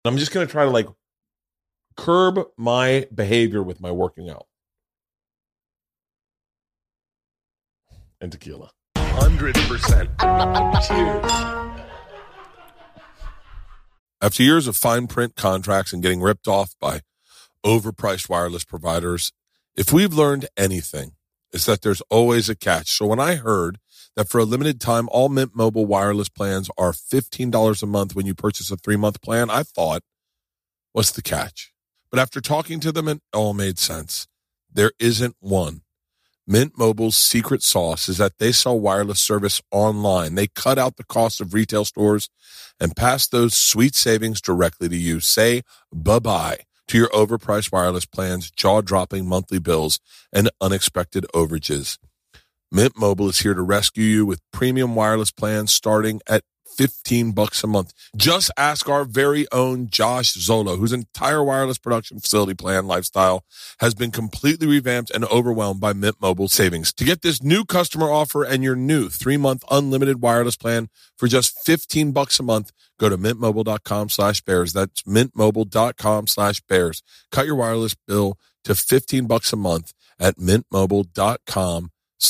I'm just going to try to like curb my behavior with my working out. And tequila. 100%. Cheers. After years of fine print contracts and getting ripped off by overpriced wireless providers, if we've learned anything, it's that there's always a catch. So when I heard that for a limited time, all Mint Mobile wireless plans are $15 a month when you purchase a 3-month plan, I thought, what's the catch? But after talking to them, it all made sense. There isn't one. Mint Mobile's secret sauce is that they sell wireless service online. They cut out the cost of retail stores and pass those sweet savings directly to you. Say bye-bye to your overpriced wireless plans, jaw-dropping monthly bills, and unexpected overages. Mint Mobile is here to rescue you with premium wireless plans starting at $15 a month. Just ask our very own Josh Zola, whose entire wireless production facility plan lifestyle has been completely revamped and overwhelmed by Mint Mobile savings. To get this new customer offer and your new 3-month unlimited wireless plan for just $15 a month, go to mintmobile.com/bears. That's mintmobile.com/bears. Cut your wireless bill to $15 a month at mintmobile.com/bears.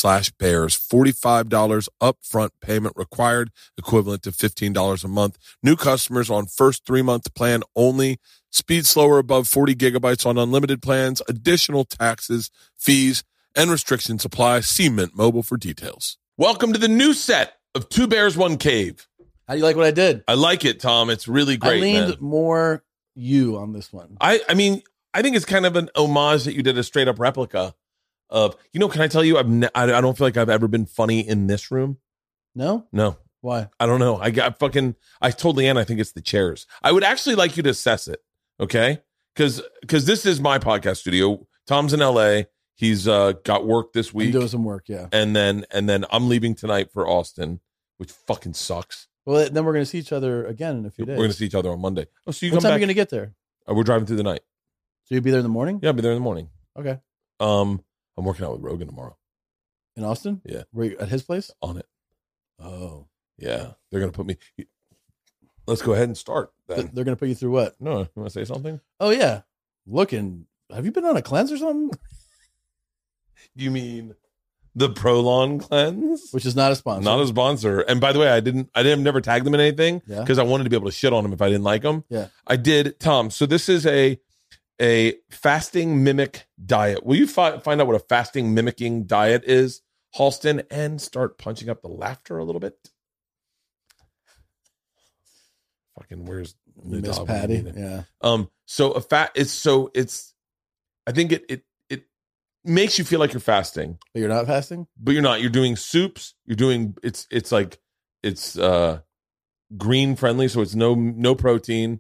$45 upfront payment required, equivalent to $15 a month. New customers on first 3-month plan only. Speed slower above 40 gigabytes on unlimited plans. Additional taxes, fees, and restrictions apply. See Mint Mobile for details. Welcome to the new set of Two Bears, One Cave. How do you like what I did? I like it, Tom. It's really great. I leaned man. more you on this one. I mean, I think it's kind of an homage that you did a straight up replica of, can I tell you, I don't feel like I've ever been funny in this room. No? Why? I don't know. I told Leanne I think it's the chairs. I would actually like you to assess it, okay? Because this is my podcast studio. Tom's in LA. He's got work this week. I'm doing some work, yeah. And then I'm leaving tonight for Austin, which fucking sucks. Well, then we're going to see each other again in a few days. We're going to see each other on Monday. Oh, so you what come time back? are you going to get there? We're driving through the night. So you'll be there in the morning? Yeah, I'll be there in the morning. Okay. I'm working out with Rogan tomorrow. In Austin? Yeah. Were you at his place? On it. Oh. Yeah. They're going to put me. Let's go ahead and start. Then. They're going to put you through what? No, you want to say something? Oh, yeah. Have you been on a cleanse or something? You mean the Prolon cleanse? Which is not a sponsor. Not a sponsor. And by the way, I never tagged them in anything Yeah. because I wanted to be able to shit on them if I didn't like them. Yeah. I did, Tom. So this is a fasting mimic diet. Will you find out what a fasting mimicking diet is, Halston, and start punching up the laughter a little bit? Fucking where's Miss Patty? Yeah. So I think it makes you feel like you're fasting, But you're not fasting? but you're not. You're doing soups. You're doing it's green friendly, so it's no protein.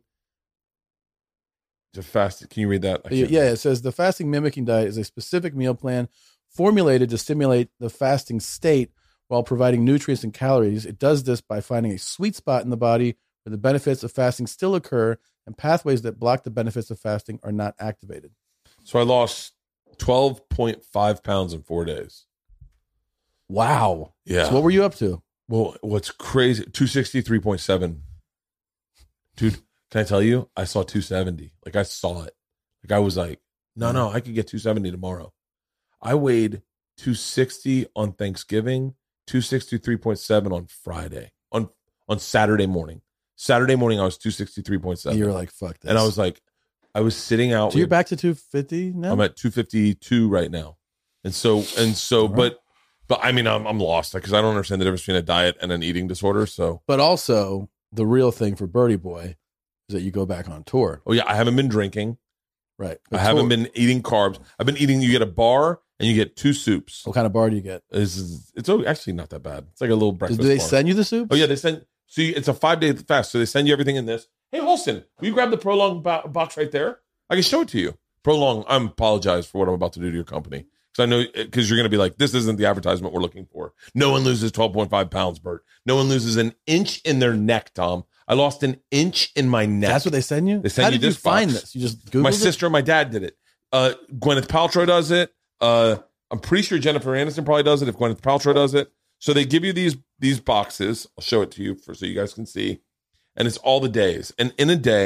Just fast. Can you read that? Yeah, it says the fasting mimicking diet is a specific meal plan formulated to stimulate the fasting state while providing nutrients and calories. It does this by finding a sweet spot in the body where the benefits of fasting still occur and pathways that block the benefits of fasting are not activated. So I lost 12.5 pounds in 4 days. Wow. Yeah. So what were you up to? Well, what's crazy, 263.7. Dude, can I tell you? I saw 270. Like, I saw it. Like, I was like, no, I could get 270 tomorrow. I weighed 260 on Thanksgiving, 263.7 on Friday, on Saturday morning. Saturday morning, I was 263.7. And you were like, fuck this. And I was like, I was sitting out. So you're back to 250 now? I'm at 252 right now. And so, right. but I mean, I'm lost because I don't understand the difference between a diet and an eating disorder. So, But also, the real thing for Birdie Boy is that you go back on tour. oh yeah, I haven't been drinking. Right. I haven't been eating carbs. I've been eating, you get a bar and you get 2 soups. What kind of bar do you get? It's actually not that bad. It's like a little breakfast Do they bar. send you the soups? Oh yeah, they send. See, it's a 5-day fast, so they send you everything in this. Hey, Holston, will you grab the Prolong box right there? I can show it to you. Prolong. I apologize for what I'm about to do to your company because I know because you're going to be like, this isn't the advertisement we're looking for. No one loses 12.5 pounds, Bert. No one loses an inch in their neck, Tom. I lost an inch in my neck. That's what they send you? They send How you did you this find box. this? You just Googled My it? sister and my dad did it. Gwyneth Paltrow does it. I'm pretty sure Jennifer Aniston probably does it if Gwyneth Paltrow does it. So they give you these boxes. I'll show it to you so you guys can see. And it's all the days. And in a day,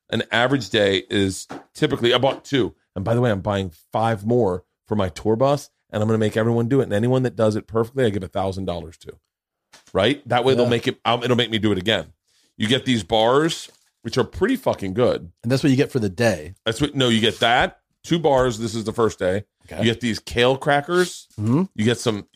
An average day is typically, I bought 2. And by the way, I'm buying 5 more for my tour bus, and I'm going to make everyone do it. And anyone that does it perfectly, I give $1,000 to. Right? That way they'll make it, it'll make me do it again. You get these bars, which are pretty fucking good. And that's what you get for the day. You get that, 2 bars. This is the first day. Okay. You get these kale crackers. Mm-hmm. You get some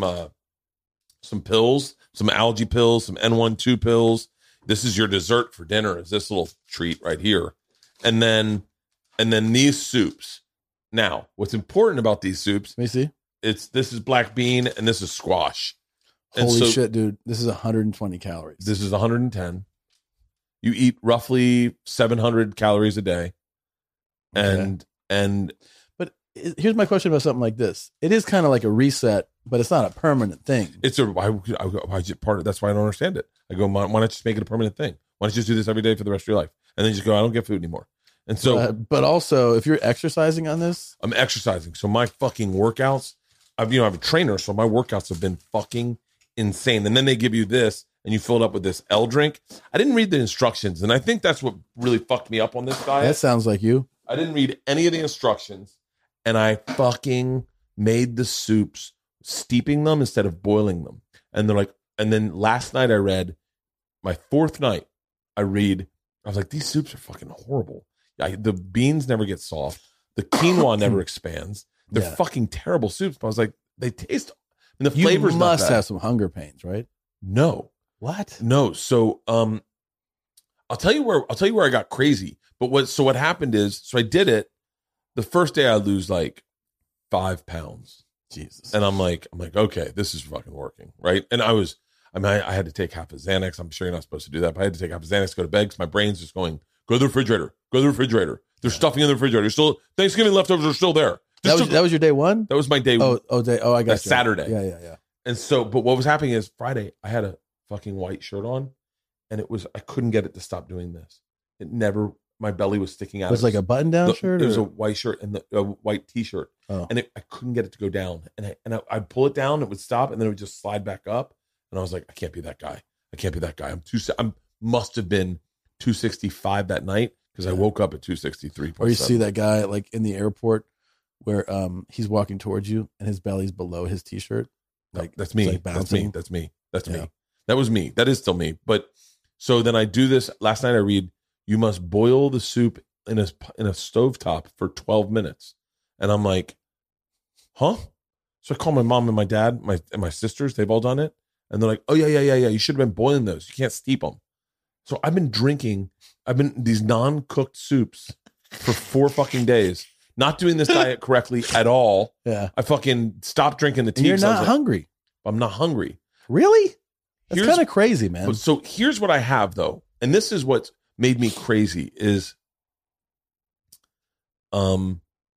pills, some algae pills, some N12 pills. This is your dessert for dinner, is this little treat right here. And then these soups. Now, what's important about these soups? Let me see. This is black bean and this is squash. Holy shit, dude. This is 120 calories. This is 110. You eat roughly 700 calories a day. But here's my question about something like this. It is kind of like a reset, but it's not a permanent thing. That's why I don't understand it. I go, why not just make it a permanent thing? Why don't you just do this every day for the rest of your life? And then just go, I don't get food anymore. And so, but also, if you're exercising on this, I'm exercising. So my fucking workouts, I have a trainer, so my workouts have been fucking insane. And then they give you this, and you fill it up with this L drink. I didn't read the instructions, and I think that's what really fucked me up on this diet. That sounds like you. I didn't read any of the instructions, and I fucking made the soups, steeping them instead of boiling them. And they're like, and then last night I read, my 4th night, I was like, these soups are fucking horrible. The beans never get soft. The quinoa never expands. They're fucking terrible soups. But I was like, they taste, and the flavors must have some hunger pains, right? No. What? No. So, I'll tell you where I got crazy. But what happened is, so I did it. The first day I lose like 5 pounds. Jesus. And I'm like, okay, this is fucking working. Right. And I had to take half a Xanax. I'm sure you're not supposed to do that, but I had to take half a Xanax, go to bed, because my brain's just going, go to the refrigerator. There's stuffing in the refrigerator. Still, Thanksgiving leftovers are still there. That was your day one? That was my day. I got you. Saturday. Yeah. And so, but what was happening is Friday, I had a fucking white shirt on, and I couldn't get it to stop doing this. My belly was sticking out. It was like a button down shirt? It was a white shirt and a white t-shirt. Oh. And I couldn't get it to go down. And I'd pull it down, it would stop, and then it would just slide back up. And I was like, I can't be that guy. I must have been 265 that night, because I woke up at 263. Or you see that guy like in the airport where he's walking towards you and his belly's below his t-shirt. Like that's me. Like That's me. That was me. That is still me. But so then I do this. Last night I read, you must boil the soup in a stovetop for 12 minutes. And I'm like, huh? So I call my mom and my dad, my sisters. They've all done it. And they're like, oh, yeah. You should have been boiling those. You can't steep them. So I've been these non-cooked soups for 4 fucking days. Not doing this diet correctly at all. Yeah. I fucking stopped drinking the tea. And you're not hungry. I'm not hungry. Really? That's kind of crazy, man. So here's what I have, though. And this is what's made me crazy is, I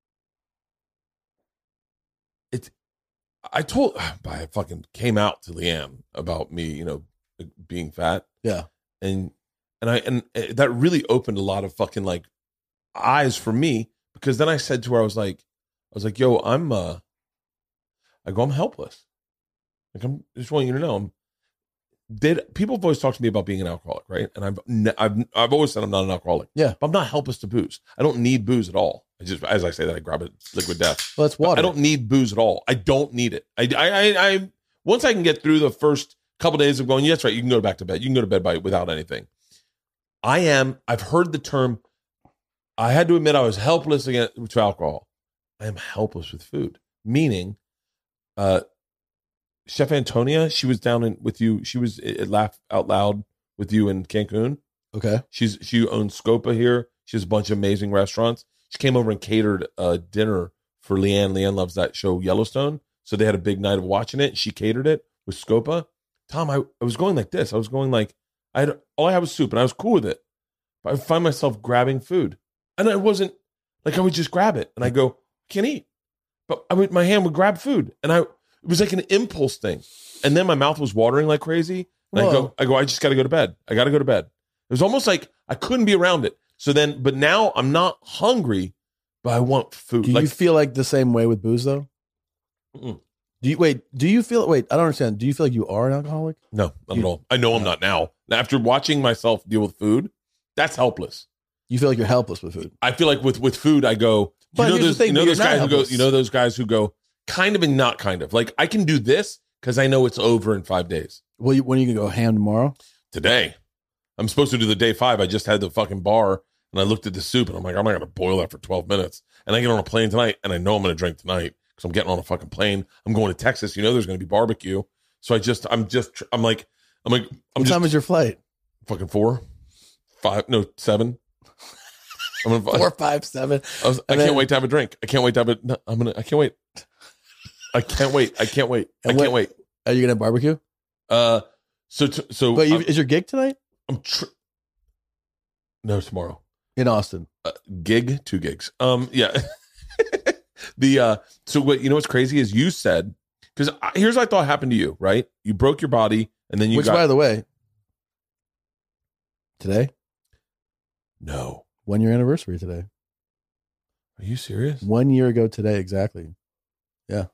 fucking came out to Leanne about me, being fat. Yeah. And that really opened a lot of fucking like eyes for me, because then I said to her, I was like, yo, I'm helpless. Like, I just want you to know, people have always talked to me about being an alcoholic, right? And I've always said I'm not an alcoholic. Yeah. But I'm not helpless to booze. I don't need booze at all. I just, as I say that, I grab a liquid death. Well, that's water. I don't need booze at all. I don't need it. I once I can get through the first couple days of going, yeah, that's right, you can go back to bed. You can go to bed without anything. I've heard the term, I had to admit I was helpless to alcohol. I am helpless with food. Meaning, Chef Antonia, she was down with you. She was at Laugh Out Loud with you in Cancun. Okay. She owns Scopa here. She has a bunch of amazing restaurants. She came over and catered a dinner for Leanne. Leanne loves that show Yellowstone. So they had a big night of watching it. She catered it with Scopa. Tom, I was going like this. I was going like, all I had was soup, and I was cool with it. But I find myself grabbing food. And I wasn't, like, I would just grab it. And I go, I can't eat. But my hand would grab food. And it was like an impulse thing. And then my mouth was watering like crazy. And I go, I just got to go to bed. I got to go to bed. It was almost like I couldn't be around it. But now I'm not hungry, but I want food. Do you feel like the same way with booze, though? Mm-mm. I don't understand. Do you feel like you are an alcoholic? No, not at all. I know I'm not now. After watching myself deal with food, that's helpless. You feel like you're helpless with food. I feel like with food, I go, But here's the thing, those you're not guys who go, helpless. you know, those guys who go kind of and not kind of. Like, I can do this because I know it's over in 5 days. Well, when are you going to go ham tomorrow? Today. I'm supposed to do the day 5. I just had the fucking bar and I looked at the soup and I'm like, I'm not going to boil that for 12 minutes. And I get on a plane tonight and I know I'm going to drink tonight because I'm getting on a fucking plane. I'm going to Texas. You know, there's going to be barbecue. So I'm like, What time is your flight? fucking 4, 5, no, 7. I'm gonna 4, 5, 7. I can't wait to have a drink. I can't wait to have it. No, I can't wait. I can't wait. I can't wait. I can't wait. Are you going to barbecue? So But is your gig tonight? No, tomorrow. In Austin. 2 gigs. Yeah. So what, you know, what's crazy is you said, because here's what I thought happened to you, right? You broke your body and then Which, by the way, today, no. 1 year anniversary today. Are you serious? 1 year ago today, exactly. Yeah.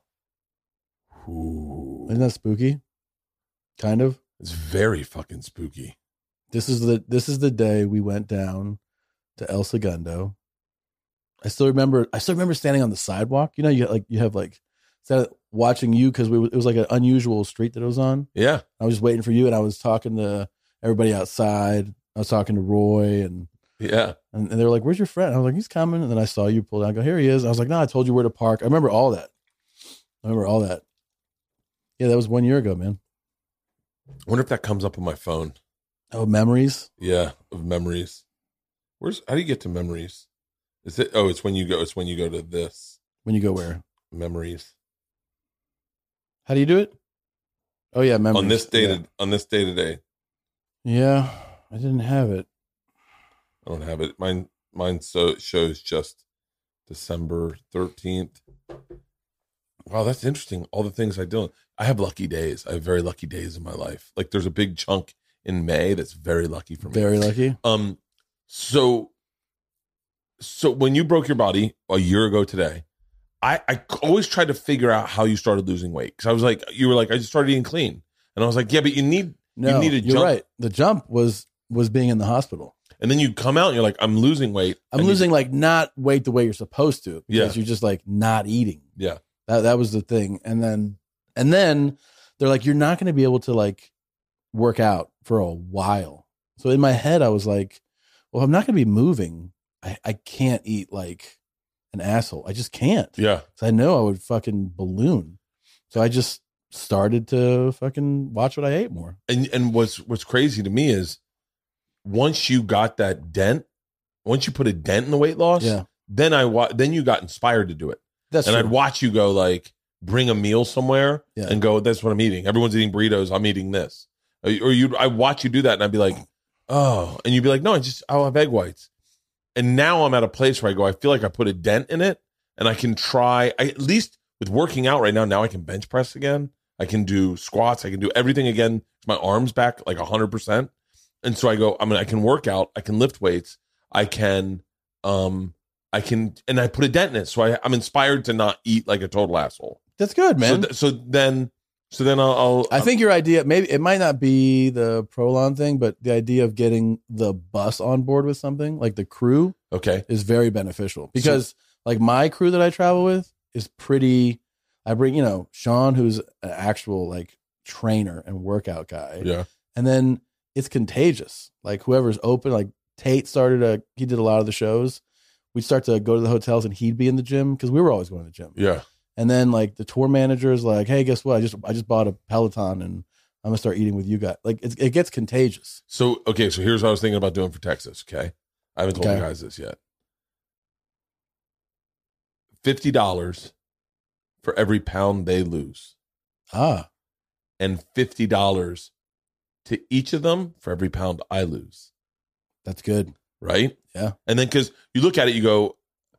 Ooh. Isn't that spooky? Kind of. It's very fucking spooky. This is the day we went down to El Segundo. I still remember standing on the sidewalk. You know, you have watching you because it was like an unusual street that it was on. Yeah. I was just waiting for you, and I was talking to everybody outside. I was talking to Roy, and Yeah. and they were like, "Where's your friend?" I was like, "He's coming." And then I saw you pull down. I go, "Here he is." I was like, "No, I told you where to park." I remember all that. Yeah, that was 1 year ago, man. I wonder if that comes up on my phone. Oh, memories. Yeah, of memories. How do you get to memories? Is it? Oh, it's when you go to this When you go where? memories How do you do it? Oh yeah, memories. on this day today. Yeah, I didn't have it. I don't have it. Mine shows just December 13th. Wow, that's interesting. All the things I do. I have lucky days. I have very lucky days in my life. Like there's a big chunk in May that's very lucky for me. Very lucky. So when you broke your body a year ago today, I always tried to figure out how you started losing weight. Because I was like, you were like, I just started eating clean. And I was like, yeah, but you need a You're jump. right. The jump was being in the hospital. And then you come out and you're like, I'm losing weight. I'm losing like not weight the way you're supposed to because you're just like not eating. Yeah. That was the thing. And then they're like, you're not going to be able to like work out for a while. So in my head, I was like, well, I'm not going to be moving. I can't eat like an asshole. I just can't. Yeah. So I know I would fucking balloon. So I just started to fucking watch what I ate more. And what's crazy to me is once you got that dent, once you put a dent in the weight loss, then you got inspired to do it. That's and true. I'd watch you go like bring a meal somewhere Yeah. and go, that's what I'm eating. Everyone's eating burritos. I'm eating this. I watch you do that and I'd be like, oh, and you'd be like, no, I'll have egg whites. And now I'm at a place where I go, I feel like I put a dent in it and I can at least with working out right now I can bench press again. I can do squats. I can do everything again. My arms back like 100%. And so I go, I can work out. I can lift weights. I can, and I put a dent in it. So I'm inspired to not eat like a total asshole. That's good, man. So then I'll I think your idea, maybe it might not be the Prolon thing, but the idea of getting the bus on board with something like the crew okay. is very beneficial because like my crew that I travel with is pretty, I bring, Sean, who's an actual like trainer and workout guy. Yeah. And then it's contagious. Like whoever's open, like Tate he did a lot of the shows. We'd start to go to the hotels and he'd be in the gym because we were always going to the gym. Yeah. And then like the tour manager is like, hey, guess what? I just bought a Peloton and I'm gonna start eating with you guys. Like it gets contagious. So here's what I was thinking about doing for Texas. Okay. I haven't told you guys this yet. $50 for every pound they lose. And $50 to each of them for every pound I lose. That's good. Right? Yeah. And then because you look at it, you go,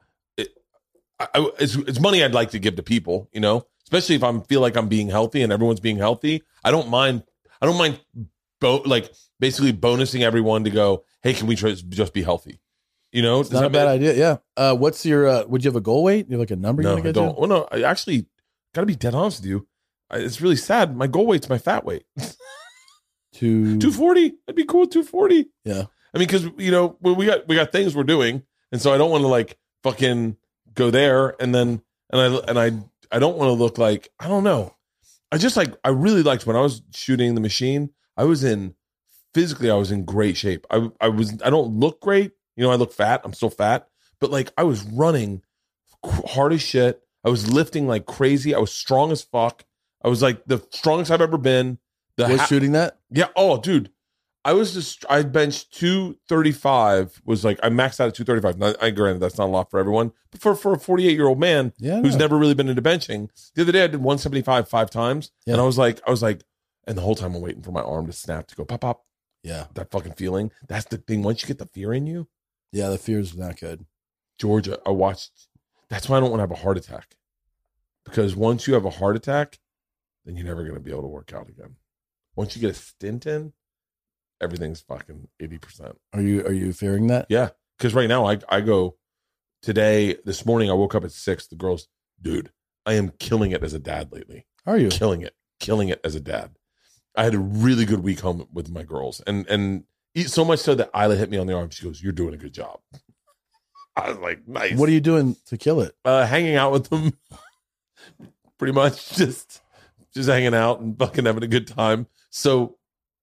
it's money I'd like to give to people, especially if I feel like I'm being healthy and everyone's being healthy. I don't mind basically bonusing everyone to go, hey, can we just be healthy? It's not a bad idea. Yeah. What's your, would you have a goal weight? You have like a number you No, want to I get don't. to? Well, no, I actually got to be dead honest with you. It's really sad. My goal weight's my fat weight. 240. I'd be cool with 240. Yeah. I mean, because we got things we're doing, and so I don't want to like fucking go there, and then I don't want to look like, I don't know. I really liked when I was shooting the machine. I was in great shape. I don't look great. I look fat. I'm still fat, but like I was running hard as shit. I was lifting like crazy. I was strong as fuck. I was like the strongest I've ever been. Shooting that? Yeah. Oh, dude. I benched 235, was like, I maxed out at 235. Now, I granted that's not a lot for everyone, but for a 48-year-old man who's never really been into benching, the other day I did 175 5 times. Yeah. And I was like, and the whole time I'm waiting for my arm to snap to go pop, pop. Yeah. That fucking feeling. That's the thing. Once you get the fear in you. Yeah. The fear is not good. Georgia, that's why I don't want to have a heart attack, because once you have a heart attack, then you're never going to be able to work out again. Once you get a stint in, everything's fucking 80%. Are you fearing that? Yeah. Because right now I go this morning I woke up at 6. The girls, dude, I am killing it as a dad lately. Are you? Killing it as a dad. I had a really good week home with my girls, and so much so that Isla hit me on the arm. She goes, "You're doing a good job." I was like, nice. What are you doing to kill it? Hanging out with them. Pretty much just hanging out and fucking having a good time. So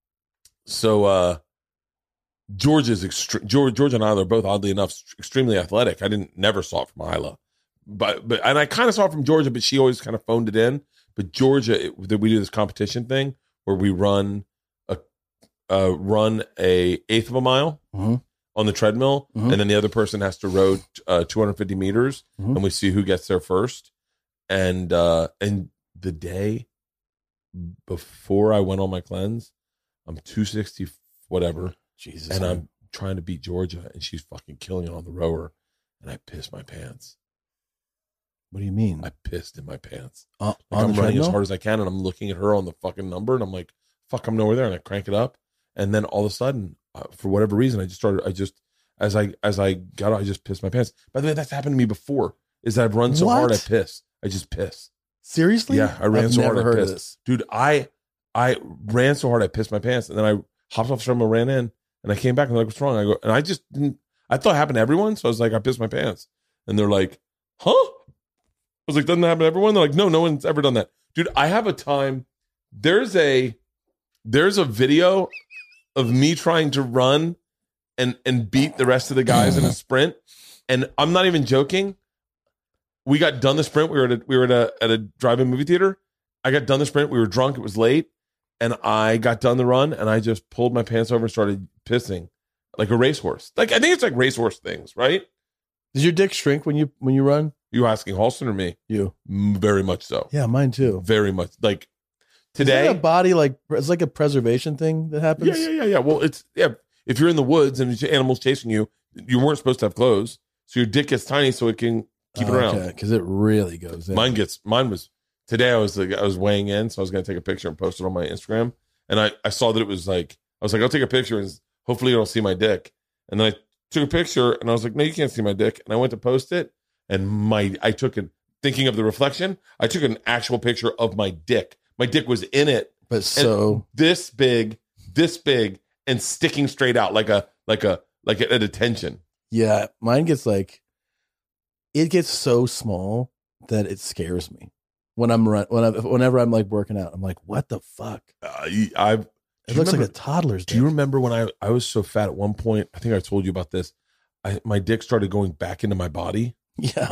George and Isla are both, oddly enough, extremely athletic. I never saw it from Isla, but and I kind of saw it from Georgia, but she always kind of phoned it in. But Georgia, we do this competition thing where we run a eighth of a mile on the treadmill, and then the other person has to row 250 meters, and we see who gets there first. And the day before I went on my cleanse, I'm 260 whatever, Jesus, and I'm trying to beat Georgia, and she's fucking killing it on the rower, and I pissed my pants. What do you mean? I pissed in my pants. I'm running as hard as I can, and I'm looking at her on the fucking number, and I'm like, fuck, I'm nowhere there, and I crank it up, and then all of a sudden, for whatever reason, I just as I got out, I just pissed my pants. By the way, that's happened to me before. Is that I've run so hard I piss. I just piss. Seriously? Yeah, I ran so hard I pissed. Dude, I ran so hard I pissed my pants, and then I hopped off the treadmill, ran in, and I came back and they're like, what's wrong? I go, and I just didn't. I thought it happened to everyone, so I was like, I pissed my pants, and they're like, huh? I was like, doesn't that happen to everyone? They're like, no one's ever done that. Dude, I have a time. There's a video of me trying to run and beat the rest of the guys in a sprint. And I'm not even joking. We got done the sprint. We were at a drive-in movie theater. I got done the sprint. We were drunk. It was late. And I got done the run, and I just pulled my pants over and started pissing like a racehorse. Like, I think it's like racehorse things, right? Does your dick shrink when you run? You asking Halston or me? You. Very much so. Yeah, mine too. Very much. Like today, is that a body it's like a preservation thing that happens. Yeah. Well, if you're in the woods and animals chasing you, you weren't supposed to have clothes, so your dick gets tiny so it can keep it around. Because it really goes in. Mine was today. I was weighing in, so I was going to take a picture and post it on my Instagram, and I saw that it was like, I was like, I'll take a picture and hopefully you don't see my dick. And then I took a picture and I was like, no, you can't see my dick. And I went to post it. And I took it, thinking of the reflection, I took an actual picture of my dick. My dick was in it. But so this big, and sticking straight out like at attention. Yeah. Mine gets it gets so small that it scares me when whenever I'm like working out. I'm like, what the fuck? It looks like a toddler's dick. Do you remember when I was so fat at one point? I think I told you about this. My dick started going back into my body. Yeah.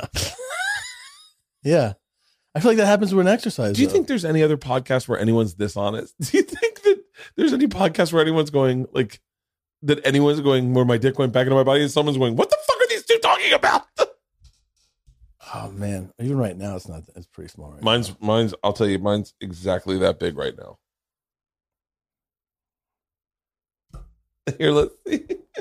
Yeah. I feel like that happens when exercise. Do you think there's any other podcast where anyone's this honest? Do you think that there's any podcast where anyone's going like that? Anyone's going where my dick went back into my body and someone's going, what the fuck are these two talking about? Oh man. Even right now, it's pretty small. Right mine's, I'll tell you, mine's exactly that big right now. Here, let's see.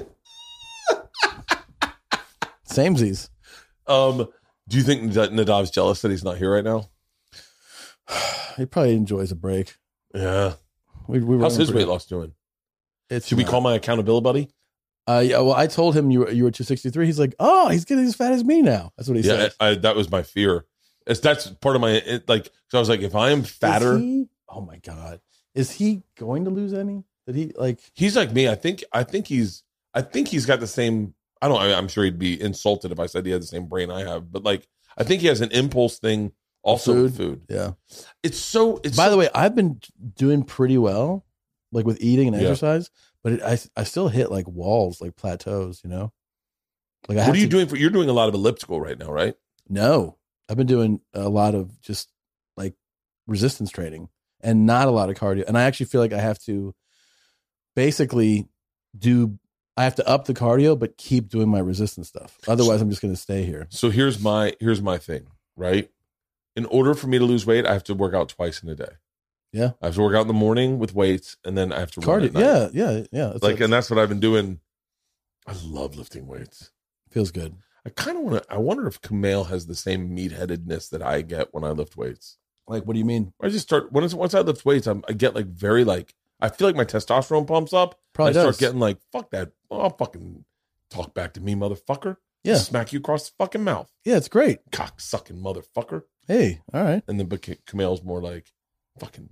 Samesies. Do you think that Nadav's jealous that he's not here right now? He probably enjoys a break. Yeah. How's his weight loss doing? Should we call my accountability buddy? Yeah. Well, I told him you were 263. He's like, oh, he's getting as fat as me now. That's what he said. That was my fear. That's part of my so I was like, if I am fatter, oh my god, is he going to lose any? Did he like? He's like me. I think I think he's got the same. I'm sure he'd be insulted if I said he had the same brain I have, but like I think he has an impulse thing also with food. Yeah. By the way, I've been doing pretty well, like with eating and exercise, but I still hit like walls, like plateaus, you know? Like what are you doing you're doing a lot of elliptical right now, right? No, I've been doing a lot of just like resistance training and not a lot of cardio. And I actually feel like I have to basically I have to up the cardio, but keep doing my resistance stuff. Otherwise, I'm just going to stay here. So here's my thing, right? In order for me to lose weight, I have to work out twice in a day. Yeah. I have to work out in the morning with weights, and then I have to run cardio. at night. Yeah. And that's what I've been doing. I love lifting weights. Feels good. I wonder if Kumail has the same meatheadedness that I get when I lift weights. Like, what do you mean? I just start, once I lift weights, I get like very like, I feel like my testosterone pumps up. Probably I start does. getting like, fuck that. I'll fucking talk back to me, motherfucker. Yeah. Smack you across the fucking mouth. Yeah, it's great. Cock sucking motherfucker. Hey, all right. And then Kumail's more like, fucking.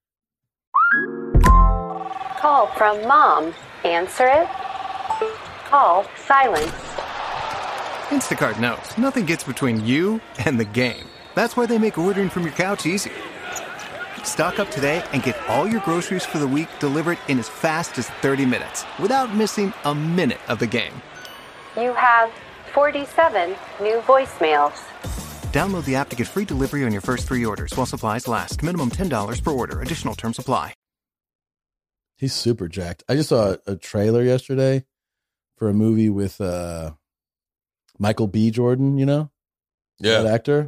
Call from mom. Answer it. Call silenced. Instacart knows nothing gets between you and the game. That's why they make ordering from your couch easy. Stock up today and get all your groceries for the week delivered in as fast as 30 minutes without missing a minute of the game. You have 47 new voicemails. Download the app to get free delivery on your first 3 orders while supplies last. Minimum $10 per order. Additional terms apply. He's super jacked. I just saw a trailer yesterday for a movie with Michael B. Jordan, you know? Yeah. That actor.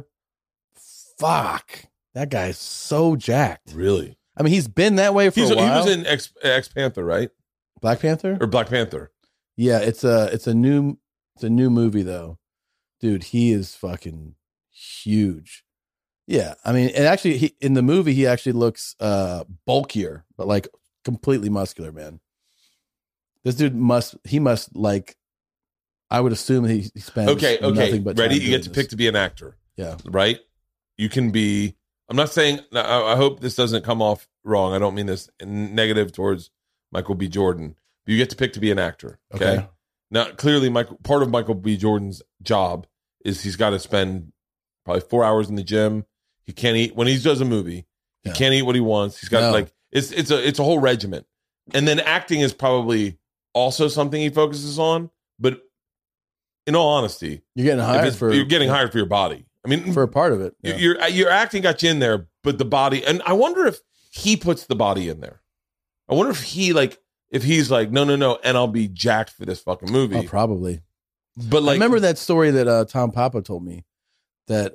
Fuck. That guy's so jacked. Really? I mean, he's been that way for a while. He was in X Panther, right? Black Panther? Or Black Panther. Yeah, it's a new movie though. Dude, he is fucking huge. Yeah. I mean, and actually in the movie he actually looks bulkier, but like completely muscular, man. This dude must like, I would assume he spends nothing but ready? time You get to doing pick this. to be an actor. Yeah. Right? You can be, I'm not saying, I hope this doesn't come off wrong. I don't mean this negative towards Michael B. Jordan. But you get to pick to be an actor. Okay. Now, clearly, part of Michael B. Jordan's job is he's got to spend probably 4 hours in the gym. He can't eat when he does a movie. He can't eat what he wants. He's got it's a whole regiment. And then acting is probably also something he focuses on. But in all honesty, You're getting hired for your body. I mean, for a part of it. Yeah. Your acting got you in there, but the body, and I wonder if he puts the body in there. I wonder if he's like, no, and I'll be jacked for this fucking movie. Oh, probably. But like, I remember that story that Tom Papa told me that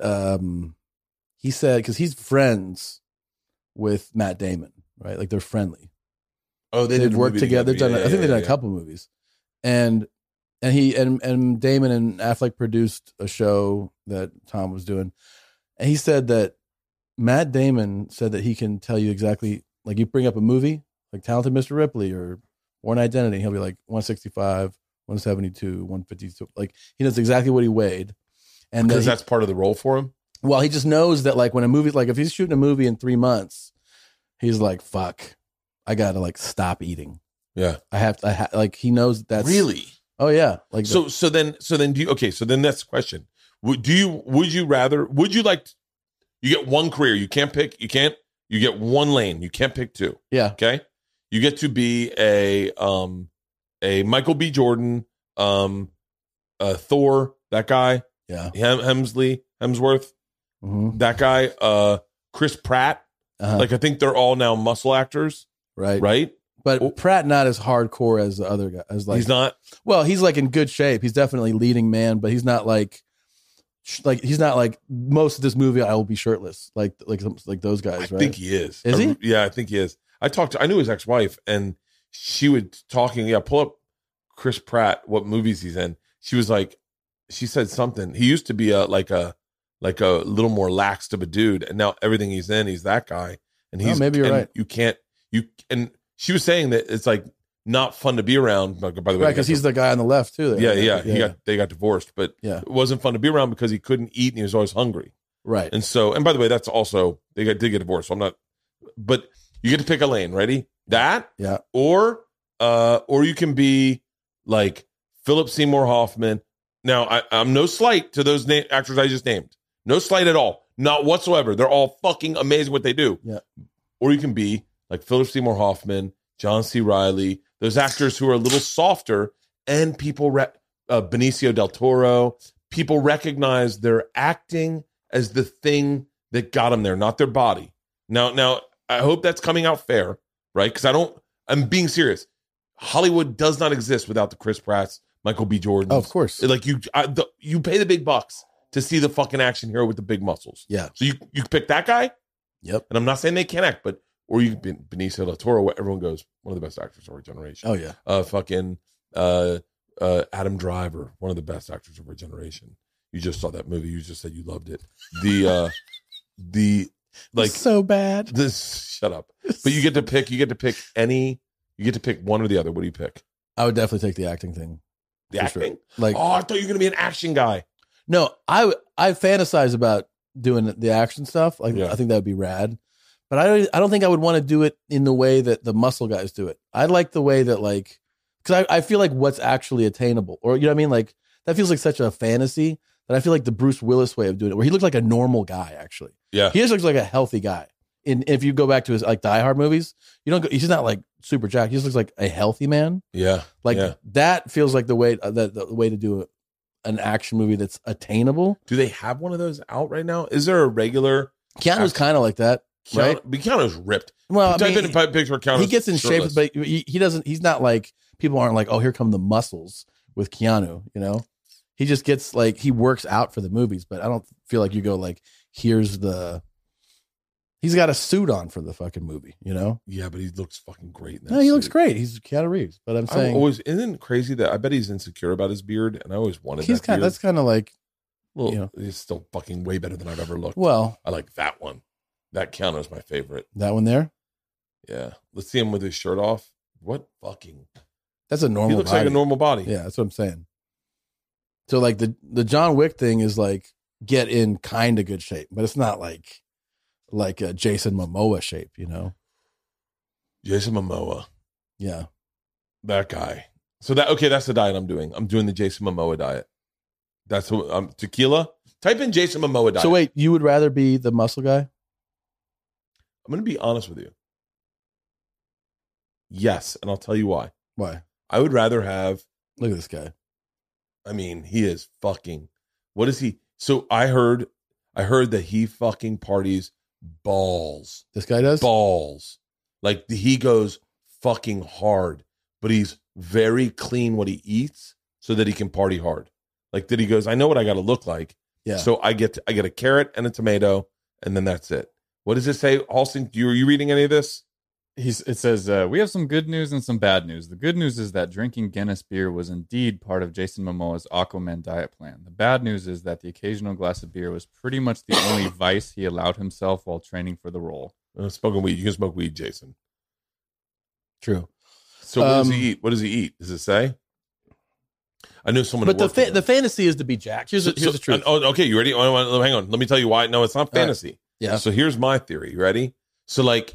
he said, because he's friends with Matt Damon, right? Like they're friendly. Oh, they've worked together. I think they've done a couple movies, and Damon and Affleck produced a show that Tom was doing, and he said that Matt Damon said that he can tell you exactly, like you bring up a movie like Talented Mr. Ripley or Born Identity, he'll be like 165, 172, 152. Like he knows exactly what he weighed, and because that's part of the role for him. Well, he just knows that like when a movie, like if he's shooting a movie in 3 months, he's like, fuck, I got to like stop eating. Yeah. Like he knows that's really. Oh yeah. Like so then do you, okay. So then that's the question. Would you like, you get one career, you get one lane, you can't pick two. Yeah. Okay. You get to be a Michael B. Jordan, Thor, that guy. Yeah. Hemsworth, that guy, Chris Pratt. Like I think they're all now muscle actors. Right. But Pratt not as hardcore as the other guy. As like he's not. Well, he's like in good shape. He's definitely leading man, but he's not like he's not like most of this movie. I will be shirtless, like those guys. I think he is. Is he? Yeah, I think he is. I knew his ex-wife, and she would talking. Yeah, pull up Chris Pratt. What movies he's in? She was like, she said something. He used to be like a little more lax of a dude, and now everything he's in, he's that guy. And he's maybe you're right. And she was saying that it's like not fun to be around. By the way, right? Because he's the guy on the left too. Yeah. They got divorced, but yeah, it wasn't fun to be around because he couldn't eat and he was always hungry. Right. And so, and by the way, that's also did get divorced. So I'm not, but you get to pick a lane. Ready? That, yeah, or you can be like Philip Seymour Hoffman. Now, I'm no slight to those actors I just named. No slight at all. Not whatsoever. They're all fucking amazing what they do. Yeah. Or you can be like Philip Seymour Hoffman, John C. Reilly, those actors who are a little softer, and people, Benicio del Toro, people recognize their acting as the thing that got them there, not their body. Now, I hope that's coming out fair, right? Because I'm being serious. Hollywood does not exist without the Chris Pratts, Michael B. Jordan. Oh, of course. Like you pay the big bucks to see the fucking action hero with the big muscles. Yeah. So you pick that guy. Yep. And I'm not saying they can't act, but or you can be Benicio del Toro. Everyone goes one of the best actors of our generation. Oh yeah. Adam Driver, one of the best actors of our generation. You just saw that movie. You just said you loved it. Like so bad. This shut up. But you get to pick. You get to pick one or the other. What do you pick? I would definitely take the acting thing. The For acting. sure. Like, Oh, I thought you were gonna be an action guy. no, I fantasize about doing the action stuff. Like, Yeah. I think that would be rad. But I don't think I would want to do it in the way that the muscle guys do it. I like the way that, like, because I feel like what's actually attainable, or you know what I mean? Like, that feels like such a fantasy that I feel like the Bruce Willis way of doing it, where he looked like a normal guy. Actually, Yeah. he just looks like a healthy guy. And if you go back to his like Die Hard movies, he's not like super jacked. He just looks like a healthy man. Yeah. Like yeah. that feels like the way the way to do an action movie that's attainable. Do they have one of those out right now? Is there a regular? Keanu's kind of like that, right? But Keanu's ripped. Well, I Type mean, in a picture of Keanu. he gets in shape, but he doesn't. He's not like people aren't like, oh, here come the muscles with Keanu. You know, he just gets like he works out for the movies, but I don't feel like you go like, here's the. He's got a suit on for the fucking movie, you know. Yeah, but he looks fucking great. In that No, he looks suit. great. He's Keanu Reeves, but I'm saying isn't it crazy that I bet he's insecure about his beard, and I always wanted he's that kind. beard. That's kind of like, Well, you know. he's still fucking way better than I've ever looked. well, I like that one. That Keanu's my favorite. that one there. Yeah, let's see him with his shirt off. What fucking? That's a normal. He looks body. like a normal body. Yeah, that's what I'm saying. So like the John Wick thing is like get in kind of good shape, but it's not like a Jason Momoa shape, you know? Jason Momoa, Yeah. that guy. So that's the diet I'm doing. I'm doing the Jason Momoa diet. That's what tequila. Type in Jason Momoa diet. So wait, you would rather be the muscle guy? I'm going to be honest with you. Yes, and I'll tell you why. Why? I would rather have. Look at this guy. I mean, he is fucking. What is he? So I heard that he fucking parties balls. This guy does? Balls. Like he goes fucking hard, but he's very clean what he eats so that he can party hard. Like that he goes, I know what I got to look like. Yeah. So I get a carrot and a tomato, and then that's it. What does it say, Halston? Are you reading any of this? It says, we have some good news and some bad news. The good news is that drinking Guinness beer was indeed part of Jason Momoa's Aquaman diet plan. The bad news is that the occasional glass of beer was pretty much the only vice he allowed himself while training for the role. Smoking weed. You can smoke weed, Jason. True. So what does he eat? What does he eat? Does it say? I knew someone. But who worked with him. the fantasy is to be jacked. Here's the truth. Oh, okay. You ready? Hang on. Let me tell you why. No, it's not fantasy. Yeah. So here's my theory. You ready? So like,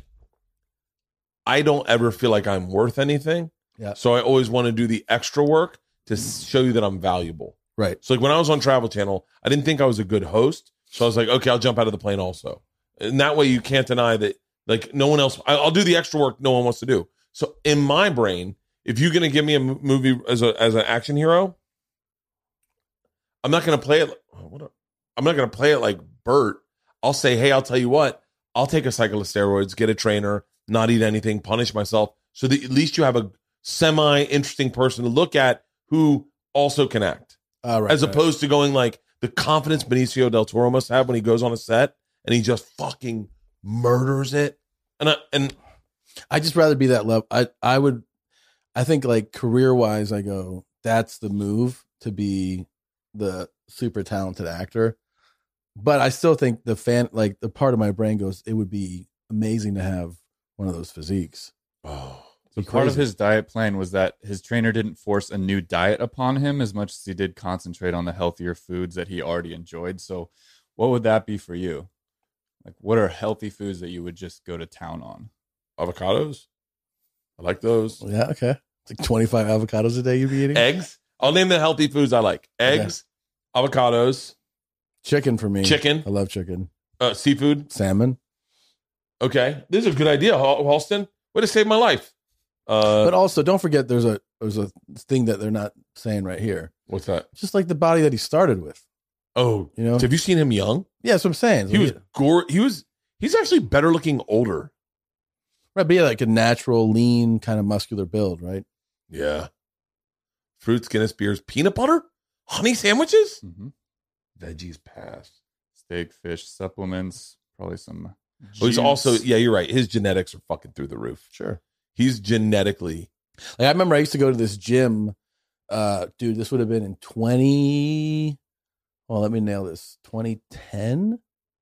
I don't ever feel like I'm worth anything. Yeah. So I always want to do the extra work to show you that I'm valuable. Right. So like when I was on Travel Channel, I didn't think I was a good host. So I was like, okay, I'll jump out of the plane also. And that way you can't deny that like no one else, I'll do the extra work no one wants to do. So in my brain, if you're going to give me a movie as an action hero, I'm not going to play it. I'm not going to play it like Bert. I'll say, hey, I'll tell you what, I'll take a cycle of steroids, get a trainer, not eat anything, punish myself, so that at least you have a semi-interesting person to look at who also can act. Right, as opposed to going like the confidence Benicio del Toro must have when he goes on a set and he just fucking murders it. And I just rather be that level. I think like career-wise, I go, that's the move to be the super talented actor. But I still think the part of my brain goes, it would be amazing to have one of those physiques. oh, So part of his diet plan was that his trainer didn't force a new diet upon him as much as he did concentrate on the healthier foods that he already enjoyed. So what would that be for you? Like, what are healthy foods that you would just go to town on? avocados, I like those. Yeah, okay. It's like 25 avocados a day you'd be eating. Eggs. I'll name the healthy foods I like. Eggs, avocados, Chicken for me. chicken, I love chicken. seafood. Salmon. Okay. This is a good idea, Halston. Way to save my life. But also, don't forget there's a thing that they're not saying right here. What's that? Just like the body that he started with. Oh, You know? have you seen him young? Yeah, that's what I'm saying. He's actually better looking older. Right, but yeah, like a natural, lean, kind of muscular build, right? Yeah. Fruits, Guinness beers, peanut butter, honey sandwiches, Mhm. veggies pass. Steak, fish, supplements, probably some. Oh, he's juice. also, yeah, you're right. His genetics are fucking through the roof. Sure. He's genetically. Like I remember I used to go to this gym. Dude, this would have been in 20. Well, let me nail this. 2010.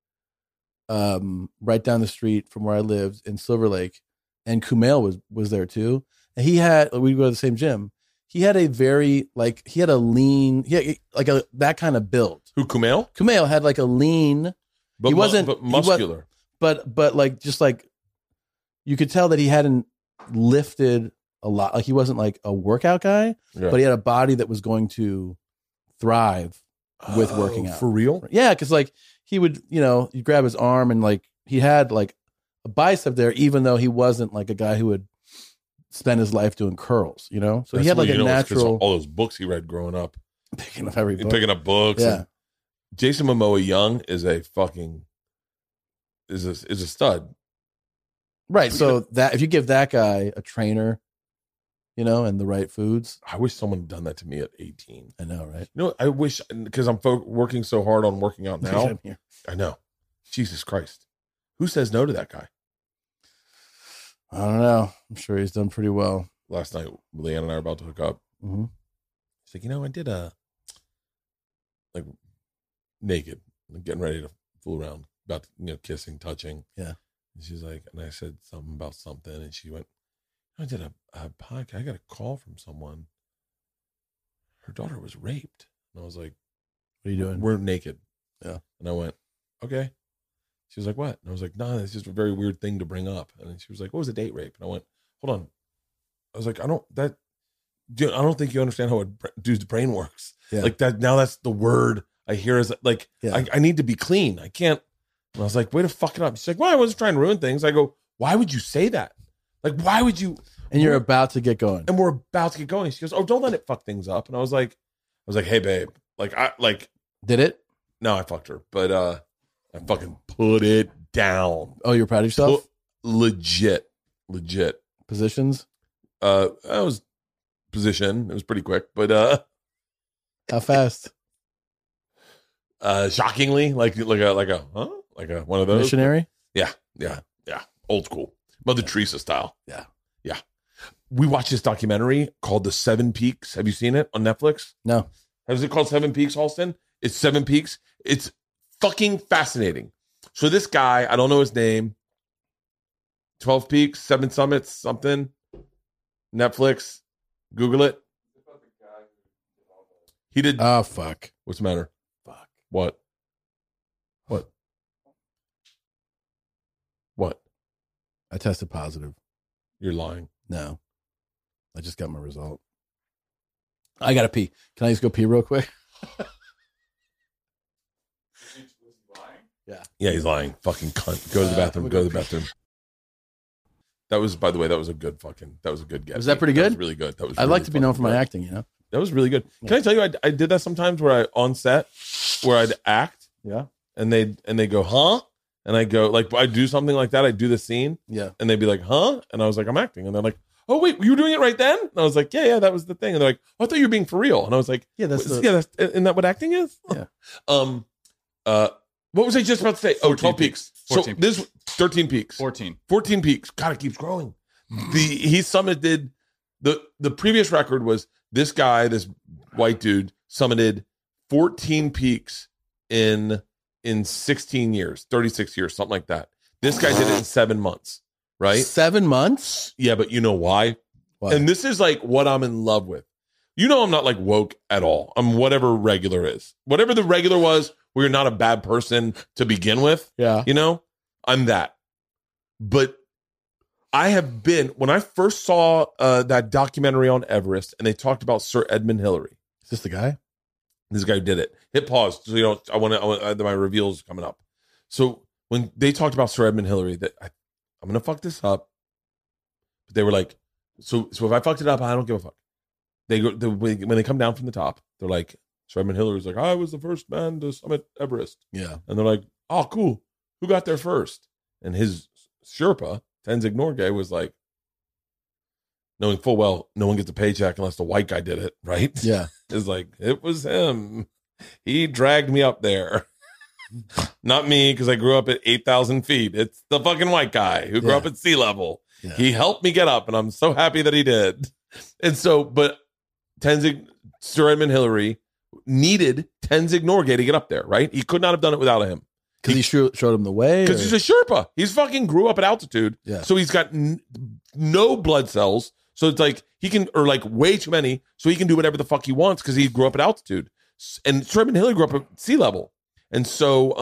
Right down the street from where I lived in Silver Lake, and Kumail was there too. And he had, we go to the same gym. He had a very he had a lean, that kind of build. Who, Kumail? Kumail had like a lean, But He wasn't- but he was- muscular. but like just like you could tell that he hadn't lifted a lot. Like he wasn't like a workout guy, Yeah. but he had a body that was going to thrive with working out. For real? Yeah, because like he would, you grab his arm and like he had like a bicep there, even though he wasn't like a guy who would spend his life doing curls, So he had like a natural all those books he read growing up. picking up every book. Picking up books. Yeah. and Jason Momoa Young is a fucking is a stud. Right. So that if you give that guy a trainer, and the right foods, I wish someone had done that to me at 18. I know, right? I wish, because I'm working so hard on working out now. I'm here. I know. Jesus Christ. Who says no to that guy? I don't know. I'm sure he's done pretty well. Last night, Leanne and I were about to hook up. Mm-hmm. She's like, I did naked, getting ready to fool around, about kissing, touching. Yeah. And she's like, and I said something about something, and she went, I did a podcast. I got a call from someone. Her daughter was raped. And I was like, What are you doing? we're naked. Yeah. And I went, okay. She was like, what? And I was like, no, it's just a very weird thing to bring up. And then she was like, what was a date rape? And I went, hold on. I was like, I don't think you understand how a dude's brain works. Yeah. Like that. Now that's the word I hear is like, Yeah. I need to be clean. I can't. And I was like, way to fuck it up. She's like, well, I wasn't trying to ruin things. I go, why would you say that? Like, why would you? And you're about to get going. And we're about to get going. She goes, oh, don't let it fuck things up. And I was like, hey, babe, Did it? no, I fucked her, but I fucking put it down. Oh, you're proud of yourself? Legit. Positions? I was position. It was pretty quick, but How fast? shockingly, like one of those Missionary? Yeah. Old school, Mother Teresa style. Yeah. We watched this documentary called The Seven Peaks. Have you seen it on Netflix? No. Is it called Seven Peaks, Halston? It's Seven Peaks. It's fucking fascinating. So this guy, I don't know his name. 12 Peaks, 7 Summits, something. Netflix. Google it. He did. Oh, fuck. What's the matter? Fuck. What? I tested positive. You're lying. No. I just got my result. I got to pee. Can I just go pee real quick? Yeah, he's lying. Fucking cunt. Go to the bathroom. Go to the bathroom. That was, by the way, that was a good get. Was that pretty good? That was really good. That was. I'd really like to be known for my fucking acting, That was really good. Can I tell you, I did that sometimes where I on set where I'd act. Yeah. And they go, huh? And I go, like, I do something like that. I do the scene. Yeah. And they'd be like, huh? And I was like, I'm acting. And they're like, oh wait, you were doing it right then? And I was like, yeah, that was the thing. And they're like, oh, I thought you were being for real. And I was like, Yeah, that's isn't that what acting is? Yeah. What was I just about to say? 14 peaks. 14 So this 13 peaks. 14. 14 peaks. God, it keeps growing. He summited the previous record was this guy, this white dude, summited 14 peaks in 16 years, 36 years, something like that. This guy did it in 7 months, right? 7 months? Yeah, but you know why? Why? And this is like what I'm in love with. I'm not like woke at all. I'm whatever regular is. Whatever the regular was, where you're not a bad person to begin with. Yeah. I'm that. But I have been, when I first saw that documentary on Everest and they talked about Sir Edmund Hillary. Is this the guy? This guy who did it. Hit pause. So, I want my reveals coming up. So when they talked about Sir Edmund Hillary, that I'm going to fuck this up. But they were like, so if I fucked it up, I don't give a fuck. When they come down from the top, they're like, Sir Edmund Hillary's like, I was the first man to summit Everest. Yeah. And they're like, oh, cool. Who got there first? And his Sherpa, Tenzing Norgay, was like, knowing full well no one gets a paycheck unless the white guy did it, right? Yeah. It's like, it was him. He dragged me up there. Not me, because I grew up at 8,000 feet. It's the fucking white guy who grew up at sea level. Yeah. He helped me get up, and I'm so happy that he did. And so, but Sir Edmund Hillary needed Tenzing Norgay to get up there, right? He could not have done it without him. Because he showed him the way? Because he's a Sherpa. He's fucking grew up at altitude. Yeah. So he's got no blood cells. So it's like he can, or like way too many. So he can do whatever the fuck he wants because he grew up at altitude. And Sir Edmund Hillary grew up at sea level. And so,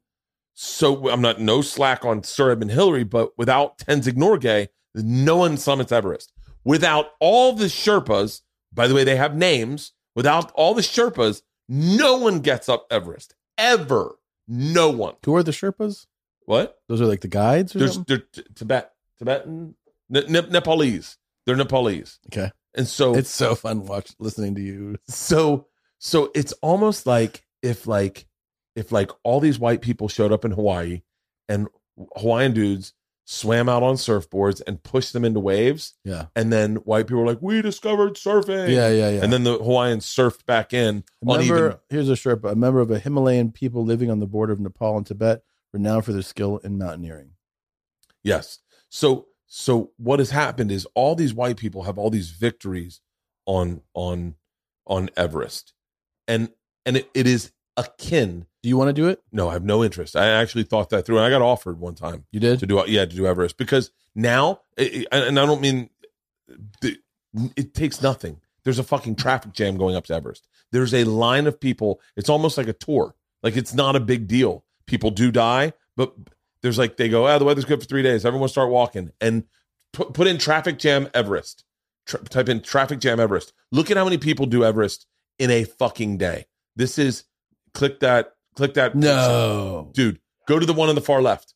I'm not no slack on Sir Edmund Hillary, but without Tenzing Norgay, no one summits Everest. Without all the Sherpas, by the way, they have names. Without all the Sherpas, no one gets up Everest ever. No one. Who are the Sherpas? What? Those are like the guides or something? They're Tibetan, Nepalese. They're Nepalese. Okay. And so it's so fun listening to you. So it's almost like if all these white people showed up in Hawaii and Hawaiian dudes swam out on surfboards and pushed them into waves. Yeah. And then white people were like, we discovered surfing. Yeah. And then the Hawaiians surfed back in. Here's a Sherpa, a member of a Himalayan people living on the border of Nepal and Tibet, renowned for their skill in mountaineering. Yes. So what has happened is all these white people have all these victories on Everest. And it is akin. Do you want to do it? No, I have no interest. I actually thought that through, and I got offered one time. You did? to do Everest, because now, and I don't mean it takes nothing. There's a fucking traffic jam going up to Everest. There's a line of people. It's almost like a tour. Like, it's not a big deal. People do die, but there's like, they go, the weather's good for 3 days. Everyone start walking, and put in traffic jam Everest. Type in traffic jam Everest. Look at how many people do Everest in a fucking day. This is, click that. No. Dude, go to the one on the far left,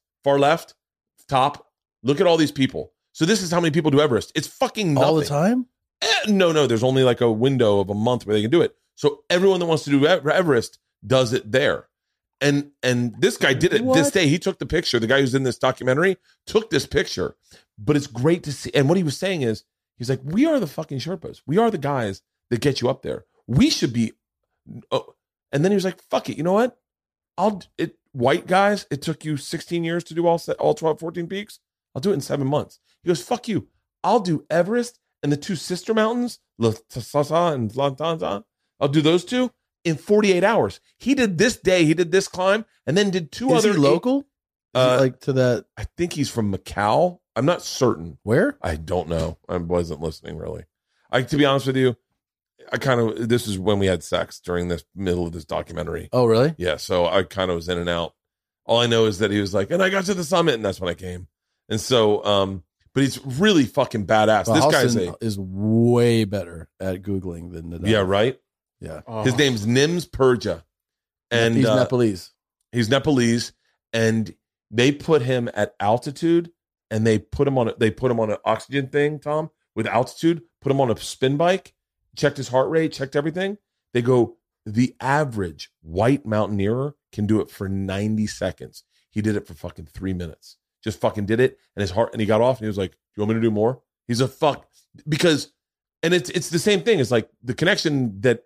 top. Look at all these people. So this is how many people do Everest. It's fucking nothing. All the time? No. There's only like a window of a month where they can do it. So everyone that wants to do Everest does it there. And this guy did it this day. He took the picture. The guy who's in this documentary took this picture. But it's great to see. And what he was saying is, he's like, we are the fucking Sherpas. We are the guys that get you up there. We should be. And then he was like, fuck it. You know what? White guys, it took you 16 years to do all 14 peaks. I'll do it in 7 months. He goes, fuck you. I'll do Everest and the two sister mountains, Lhasa and Lhasa. I'll do those two in 48 hours. He did this day. He did this climb and then did two other. Is he local? Like to that? I think he's from Macau. I'm not certain. Where? I don't know. I wasn't listening really. To be honest with you, this is when we had sex during this middle of this documentary. Oh, really? Yeah. So I kind of was in and out. All I know is that he was like, and I got to the summit, and that's when I came. And so, but he's really fucking badass. Well, this guy is way better at Googling than the. Yeah. Right. Yeah. His name's Nims Purja, and he's Nepalese. He's Nepalese, and they put him at altitude, and they put him on an oxygen thing, Tom, with altitude. Put him on a spin bike. Checked his heart rate, checked everything. They go, the average white mountaineer can do it for 90 seconds. He did it for fucking 3 minutes. Just fucking did it. And he got off and he was like, you want me to do more? He's a fuck. Because, and it's the same thing. It's like the connection that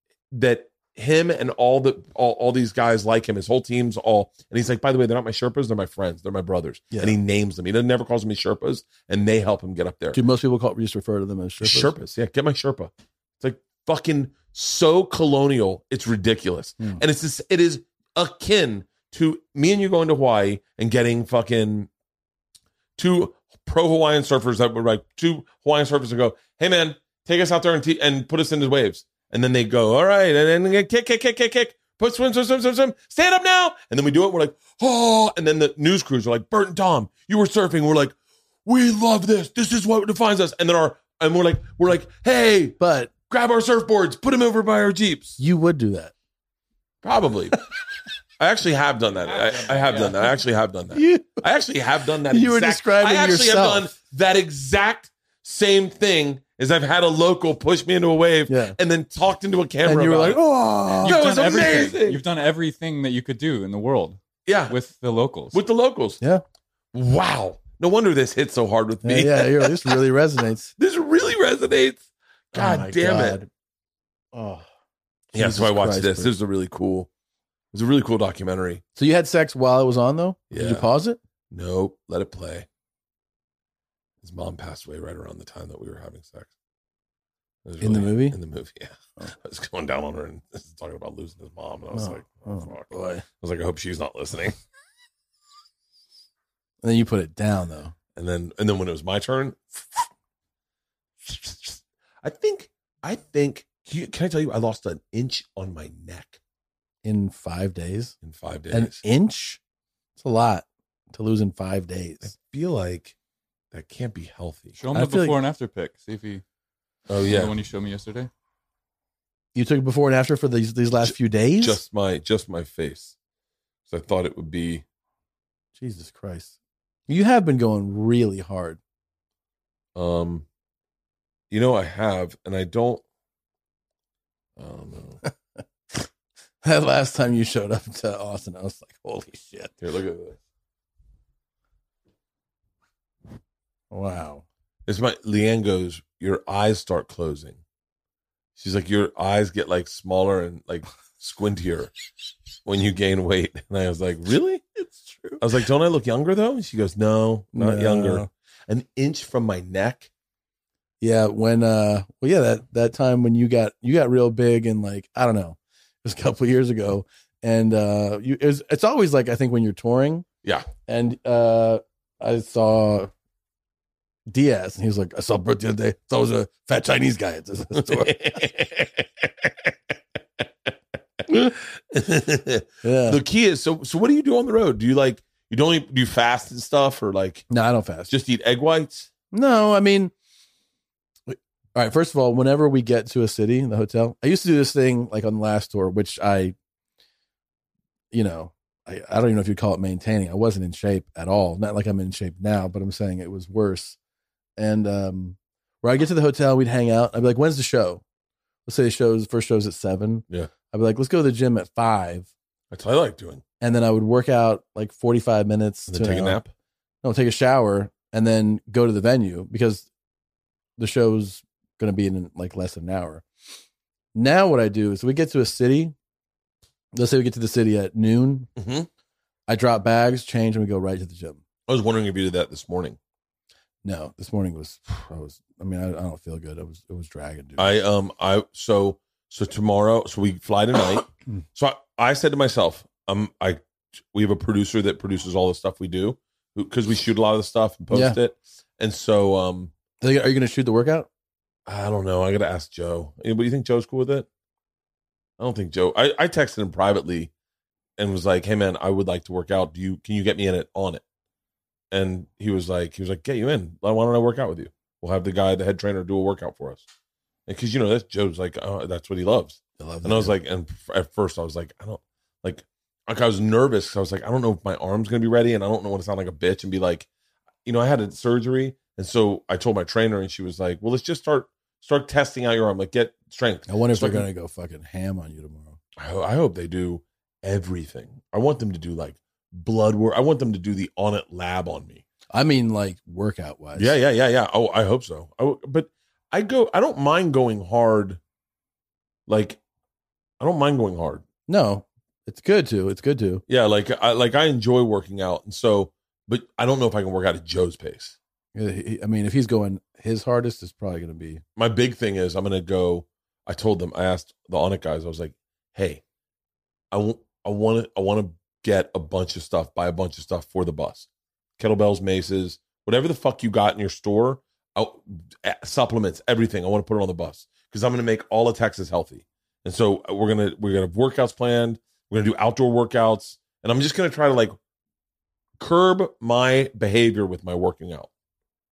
him and all these guys like him, his whole team's all, and he's like, by the way, they're not my Sherpas, they're my friends, they're my brothers. Yeah. And he names them. He never calls them Sherpas, and they help him get up there. Do most people just refer to them as Sherpas? Sherpas, yeah. Get my Sherpa. It's like fucking so colonial. It's ridiculous. And it is akin to me and you going to Hawaii and getting fucking two pro-Hawaiian surfers that were like two Hawaiian surfers and go, hey man, take us out there and put us into waves. And then they go, all right, and then kick, put swim, stand up now. And then we do it. We're like, oh, and then the news crews are like, Bert and Tom, you were surfing. We're like, we love this. This is what defines us. And then we're like, hey, But grab our surfboards, put them over by our Jeeps. you would do that. Probably. I actually have done that. I have done that. I actually have done that. You, I actually have done that. You were describing I actually yourself. have done that exact same thing. Is I've had a local push me into a wave Yeah. and then talked into a camera. and you were about like, it. oh. That was everything. amazing. You've done everything that you could do in the world Yeah, with the locals. with the locals. Yeah. Wow. No wonder this hit so hard with Yeah, me. yeah, you're like, this really resonates. This really resonates. God Oh my damn it. God. Oh. Yeah, Jesus so I watched Christ, this. Bert. This is a really cool. It was a really cool documentary. So you had sex while it was on, though? Did you Yeah. pause it? Nope, let it play. His mom passed away right around the time that we were having sex. It was In the movie? In the movie, yeah. Oh. I was going down on her and talking about losing his mom, and I was like, oh, fuck. boy. I was like, I hope she's not listening. And then you put it down, though. And then when it was my turn, I think. Can I tell you? I lost an inch on my neck In 5 days? in 5 days. An inch? It's a lot to lose in 5 I days. feel like that can't be healthy. Show him I the feel before like- and after pic. See if he. Oh The yeah, one you showed me yesterday. You took before and after for these last few days? just my face. So I thought it would be. Jesus Christ. You have been going really hard. I have, and I don't know. That last time you showed up to Austin, I was like, holy shit. Here, look at this. Wow. It's Leanne goes, your eyes start closing. She's like, your eyes get like smaller and like squintier when you gain weight. And I was like, really? It's true. I was like, don't I look younger though? And she goes, no, not No. younger. An inch from my neck. Yeah, when that time when you got real big and like, I don't know, it was a couple of years ago. And it's always like, I think when you're touring. Yeah. And I saw Diaz and he was like, I saw Bert the other day. Thought it was a fat Chinese guy at this store. Yeah. The key is, so what do you do on the road? Do you fast and stuff, or like No, I don't fast. just eat egg whites? No, I mean, all right. First of all, whenever we get to a city in the hotel, I used to do this thing like on the last tour, which I don't even know if you'd call it maintaining. I wasn't in shape at all. Not like I'm in shape now, but I'm saying it was worse. And where I get to the hotel, we'd hang out. I'd be like, when's the show? Let's say the first show's at 7. Yeah. I'd be like, let's go to the gym at 5. That's what I like doing. And then I would work out like 45 minutes And then take a an hour. nap. No, take a shower and then go to the venue because the show's going to be in like less than an hour. Now what I do is we get to a city. Let's say we get to the city at noon. Mm-hmm. I drop bags, change, and we go right to the gym. I was wondering if you did that this morning. No, this morning I don't feel good. It was dragging, dude. So tomorrow, so we fly tonight. So I said to myself, we have a producer that produces all the stuff we do because we shoot a lot of the stuff and post it. And so, Are you going to shoot the workout? I don't know. I got to ask Joe. But do you think Joe's cool with it? I don't think Joe. I texted him privately and was like, "Hey man, I would like to work out. Can you get me in it on it?" And he was like, "Get you in. Why don't I work out with you? We'll have the head trainer do a workout for us." Because that's Joe's like, that's what he loves. And I was like, and at first I was like, I don't like I was nervous because I was like, I don't know if my arm's gonna be ready, and I don't want to sound like a bitch and be like, I had a surgery, and so I told my trainer, and she was like, well, let's just start testing out your arm, like get strength. I wonder if So they're going to go fucking ham on you tomorrow. I hope they do everything. I want them to do like blood work. I want them to do the On It lab on me. I mean, like workout wise. Yeah. Oh, I hope so. But I don't mind going hard. Like, I don't mind going hard. No, it's good to. Yeah, I enjoy working out, and so, but I don't know if I can work out at Joe's pace. I mean, if he's going his hardest, it's probably going to be. My big thing is I'm going to go. I told them. I asked the On It guys. I was like, hey, I want to get a bunch of stuff, buy a bunch of stuff for the bus, kettlebells, maces, whatever the fuck you got in your store, supplements, everything. I want to put it on the bus because I'm going to make all of Texas healthy. And so we're gonna have workouts planned. We're gonna do outdoor workouts, and I'm just gonna try to like curb my behavior with my working out.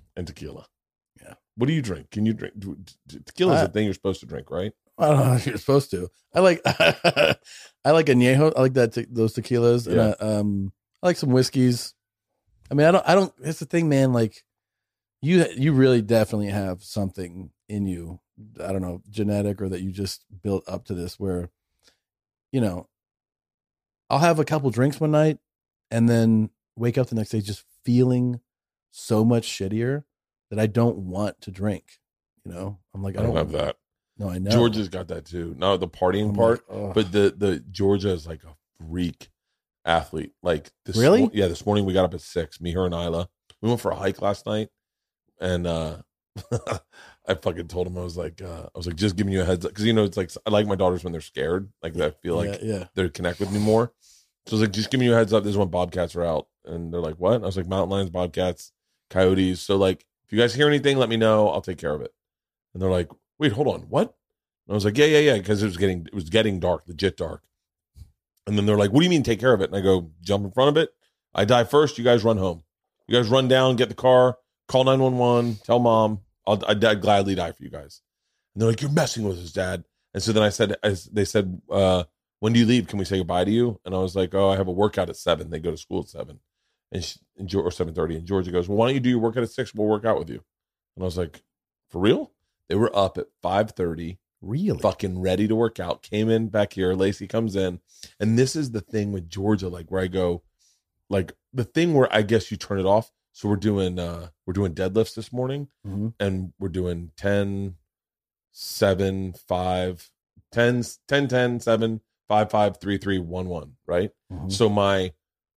And tequila. Yeah. What do you drink? Can you drink? Tequila is a thing you're supposed to drink, right? I don't know if you're supposed to. I like I like añejo. I like those tequilas. Yeah. And I like some whiskeys. I mean, I don't. It's the thing, man. Like you really definitely have something in you. I don't know, genetic or that you just built up to this. Where, you know, I'll have a couple drinks one night and then wake up the next day just feeling so much shittier that I don't want to drink. You know, I'm like, I don't have that. No, I know. Georgia's got that too. Not the partying I'm part, like, ugh. but the Georgia is like a freak athlete. Like Really? This morning we got up at 6. Me, her, and Isla. We went for a hike last night, and I fucking told him I was like, just giving you a heads up because it's like I like my daughters when they're scared. Like I feel like they connect with me more. So I was like, just giving you a heads up. This is when bobcats are out, and they're like, what? And I was like, mountain lions, bobcats, coyotes. So like, if you guys hear anything, let me know. I'll take care of it. And they're like, wait, hold on, what? And I was like, yeah, because it was getting dark, legit dark. And then they're like, what do you mean take care of it? And I go, jump in front of it. I die first. You guys run home. You guys run down, get the car, call 911, tell mom. I'd gladly die for you guys. And they're like, you're messing with us, Dad. And so then they said, when do you leave? Can we say goodbye to you? And I was like, oh, I have a workout at 7. They go to school at 7 or 7:30. And Georgia goes, well, why don't you do your workout at 6? We'll work out with you. And I was like, for real? They were up at 5:30. Really? Fucking ready to work out. Came in back here. Lacey comes in. And this is the thing with Georgia, like where I go, like the thing where I guess you turn it off. So we're doing deadlifts this morning, and we're doing 10, 7, 5, 10, 10, 10, 7, 5, 5, 3, 3, 1, 1, right? Mhm. So my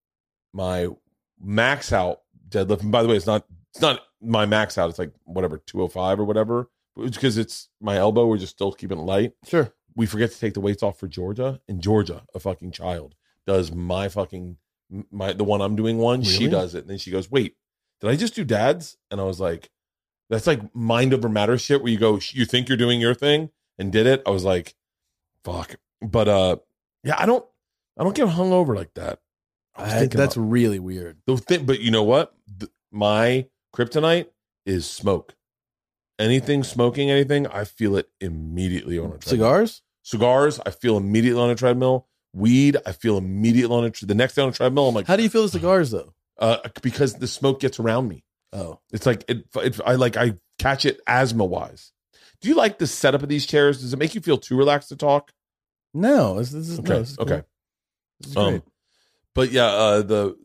max out deadlift, and by the way, it's not my max out, it's like whatever, 205 or whatever. It's because it's my elbow, we're just still keeping it light. Sure. We forget to take the weights off for Georgia, and Georgia, a fucking child, does the one I'm doing one, Really? she does it. And then she goes, wait, did I just do dad's? And I was like, that's like mind over matter shit where you go, you think you're doing your thing and did it. I was like, fuck. But yeah, I don't get hungover like that. That's really weird. The thing, but you know what? My kryptonite is smoke. Anything smoking, anything, I feel it immediately on a treadmill. Cigars, I feel immediately on a treadmill. Weed, I feel immediately on the next day on a treadmill. I'm like, how do you feel the cigars though? Because the smoke gets around me. Oh, it's like I catch it asthma wise. Do you like the setup of these chairs? Does it make you feel too relaxed to talk? No, this is okay. No, this is cool. Okay. This is great. But yeah,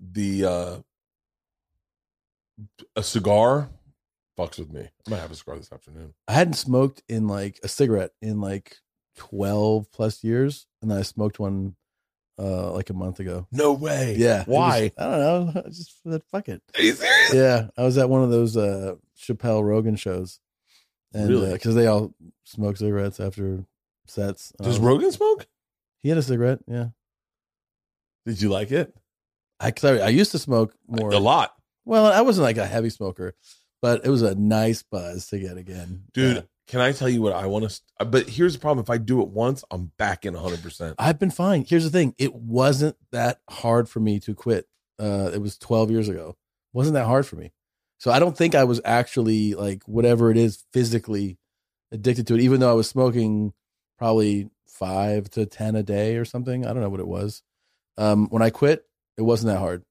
a cigar fucks with me. I might have a cigar this afternoon. I hadn't smoked in like a cigarette in like 12 plus years, and then I smoked one like a month ago. No way. Yeah. Why? I don't know. I just fuck it. Are you serious? Yeah, I was at one of those Chappelle Rogan shows, and Really? Because they all smoke cigarettes after sets. Does Rogan smoke? He had a cigarette. Yeah. Did you like it? I used to smoke more. A lot. Well, I wasn't like a heavy smoker, but it was a nice buzz to get again. Dude, Yeah. can I tell you what I want to? But here's the problem. If I do it once, I'm back in 100%. I've been fine. Here's the thing. It wasn't that hard for me to quit. It was 12 years ago. It wasn't that hard for me. So I don't think I was actually like whatever it is physically addicted to it, even though I was smoking probably 5 to 10 a day or something. I don't know what it was. When I quit, it wasn't that hard.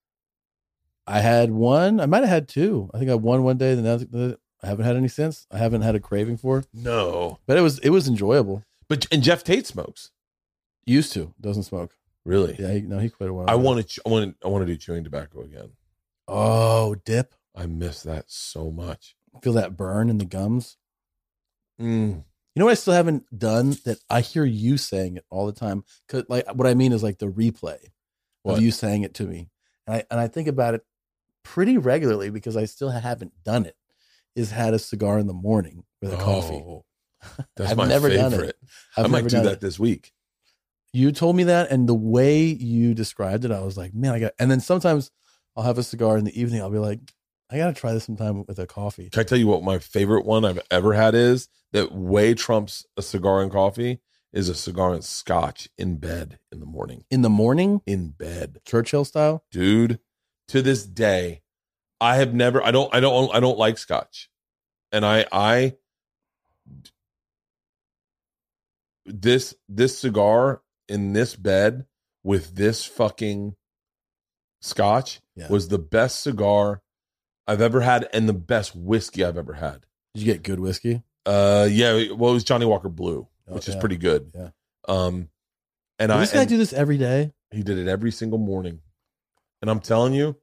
I had one. I might have had two. I think I had one day. Then I haven't had any since. I haven't had a craving for. No, but it was enjoyable. And Jeff Tate smokes. Used to. Doesn't smoke. Really? Yeah. He quit a while I ago. want to do chewing tobacco again. Oh, dip. I miss that so much. Feel that burn in the gums. Mm. You know what I still haven't done that I hear you saying it all the time? 'Cause like what I mean is like the replay What? of you saying it to me. And I think about it pretty regularly because I still haven't done it. Is had a cigar in the morning with a coffee. That's I've my never done it. favorite. I might do that this week. You told me that, and the way you described it, I was like, man, and then sometimes I'll have a cigar in the evening. I'll be like, I got to try this sometime with a coffee. Can I tell you what my favorite one I've ever had is that way trumps a cigar and coffee is a cigar and scotch in bed in the morning. In the morning? In bed. Churchill style? Dude, to this day, I have never. I don't like scotch, and this cigar in this bed with this fucking scotch was the best cigar I've ever had and the best whiskey I've ever had. Did you get good whiskey? Yeah. Well, it was Johnny Walker Blue, which is pretty good. Yeah. And Does this guy do this every day? He did it every single morning, and I'm telling you,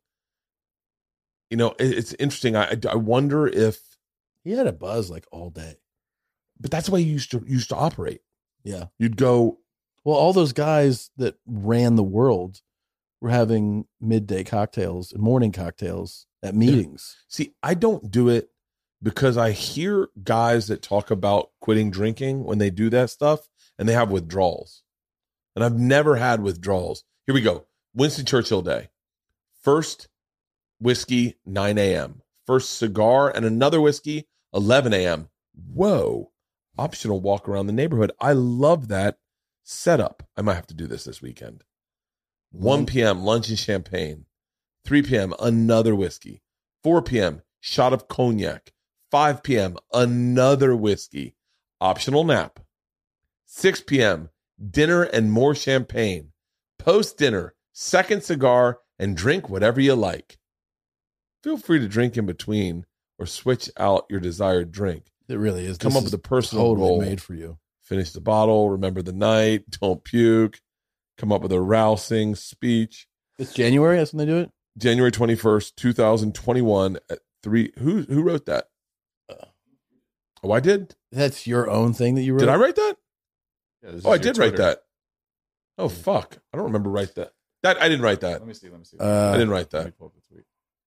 it's interesting. I wonder if he had a buzz like all day, but that's the way you used to operate. Yeah, you'd go. Well, all those guys that ran the world were having midday cocktails and morning cocktails at meetings. Yeah. See, I don't do it because I hear guys that talk about quitting drinking when they do that stuff, and they have withdrawals. And I've never had withdrawals. Here we go. Winston Churchill Day. First whiskey, 9 a.m. First cigar and another whiskey, 11 a.m. Whoa. Optional walk around the neighborhood. I love that setup. I might have to do this weekend. 1 p.m., lunch and champagne. 3 p.m., another whiskey. 4 p.m., shot of cognac. 5 p.m., another whiskey. Optional nap. 6 p.m., dinner and more champagne. Post dinner, second cigar, and drink whatever you like. Feel free to drink in between or switch out your desired drink. It really is. Come up with a personal totally goal. Made for you. Finish the bottle. Remember the night. Don't puke. Come up with a rousing speech. It's January. That's when they do it. January 21st, 2021 at 3. Who wrote that? Oh, I did. That's your own thing that you wrote. Did I write that? Yeah, I did write that. Oh, fuck. I don't remember write that. I didn't write that. Let me see. I didn't write Let me that. pull up the tweet.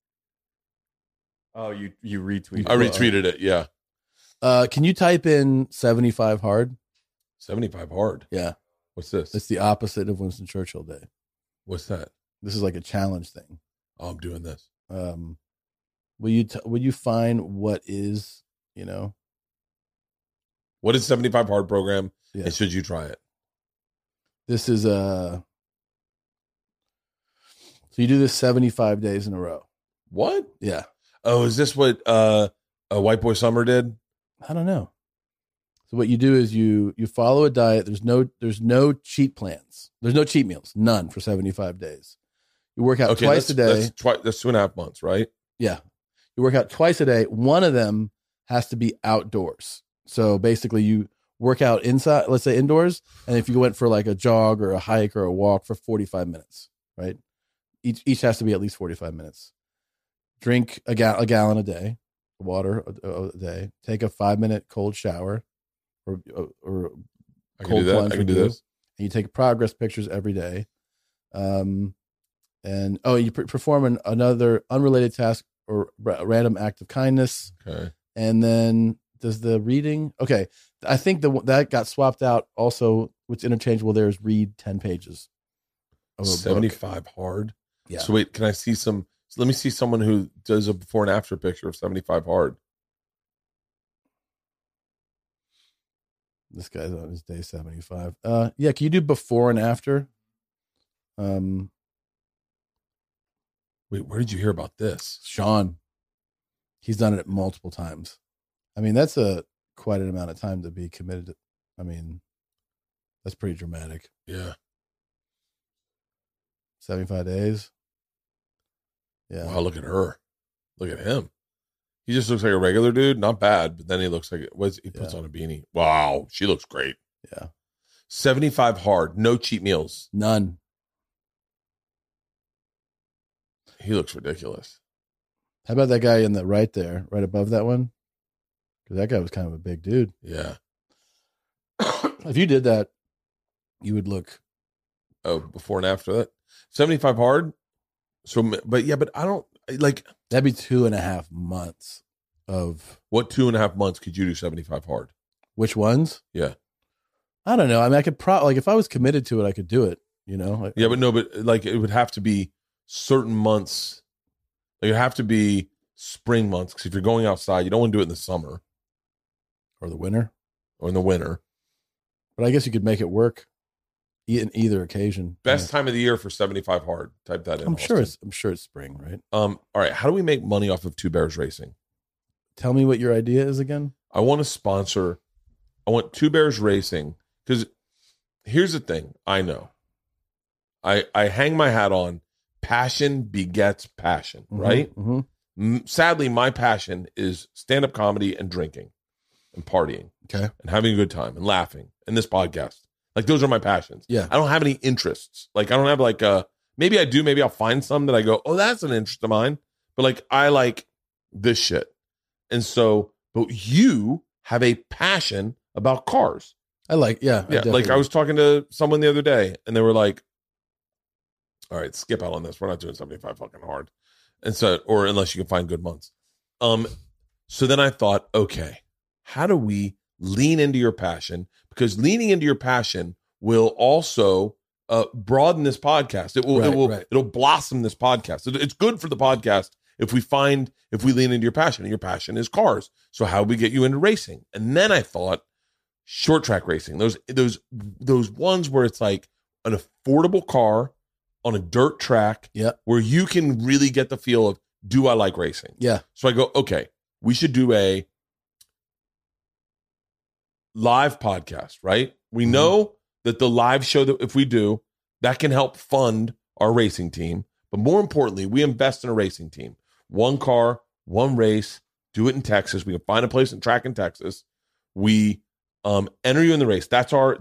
Oh, you retweeted. I retweeted it. Yeah. Can you type in 75 hard? 75 hard. Yeah. What's this? It's the opposite of Winston Churchill Day. What's that? This is like a challenge thing. Oh, I'm doing this. Will you find what is, What is 75 hard program? Yeah. And should you try it? This is so you do this 75 days in a row. What? Yeah. Oh, is this what a White Boy Summer did? I don't know. So what you do is you follow a diet. There's no cheat plans. There's no cheat meals. None for 75 days. You work out twice a day. That's 2.5 months, right? Yeah. You work out twice a day. One of them has to be outdoors. So basically you work out inside, let's say indoors. And if you went for like a jog or a hike or a walk for 45 minutes, right? Each has to be at least 45 minutes. Drink a gallon a day, water a day. Take a 5-minute cold shower or I can do that. I can do this. And you take progress pictures every day. And you perform another unrelated task or random act of kindness. Okay. And then does the reading? Okay. I think that got swapped out also. What's interchangeable there is read 10 pages. Of a 75 book. hard. Yeah. So wait, can I see some? So let me see someone who does a before and after picture of 75 hard. This guy's on his day 75. Yeah. Can you do before and after? Wait, where did you hear about this? Sean. He's done it multiple times. I mean, that's quite an amount of time to be committed to. I mean, that's pretty dramatic. Yeah. 75 days. Yeah. Wow, look at her. Look at him. He just looks like a regular dude. Not bad, but then he looks like he puts on a beanie. Wow, she looks great. Yeah. 75 hard. No cheat meals. None. He looks ridiculous. How about that guy in the right there, right above that one? Because that guy was kind of a big dude. Yeah. If you did that, you would look. Oh, before and after that. 75 hard. So, but I don't like. That'd be 2.5 months of. What 2.5 months could you do 75 hard? Which ones? Yeah. I don't know. I mean, I could like if I was committed to it, I could do it. Yeah, but like it would have to be certain months. Like, it would have to be spring months because if you're going outside, you don't want to do it in the summer or the winter or in the winter. But I guess you could make it work. in either occasion. Best time of the year for 75 hard. Type that in. I'm sure it's spring, right? All right. How do we make money off of Two Bears Racing? Tell me what your idea is again. I want Two Bears Racing, because here's the thing. I know. I hang my hat on passion begets passion, right? Mm-hmm. Sadly, my passion is stand-up comedy and drinking and partying. Okay. And having a good time and laughing and this podcast. Like, those are my passions. Yeah. I don't have any interests. Like, I don't have like maybe I do. Maybe I'll find some that I go, oh, that's an interest of mine. But like, I like this shit. And so, but you have a passion about cars. Yeah. Like, I was talking to someone the other day and they were like, all right, skip out on this. We're not doing 75 fucking hard. And so, or unless you can find good months. So then I thought, okay, how do we lean into your passion? Because leaning into your passion will also broaden this podcast. It'll blossom this podcast. It's good for the podcast if we lean into your passion, and your passion is cars. So how do we get you into racing? And then I thought short track racing, those ones where it's like an affordable car on a dirt track, where you can really get the feel of, do I like racing? Yeah. So I go, okay, we should do a live podcast, right? We know that the live show that if we do, that can help fund our racing team. But more importantly, we invest in a racing team. One car, one race, do it in Texas. We can find a place and track in Texas. We enter you in the race. That's our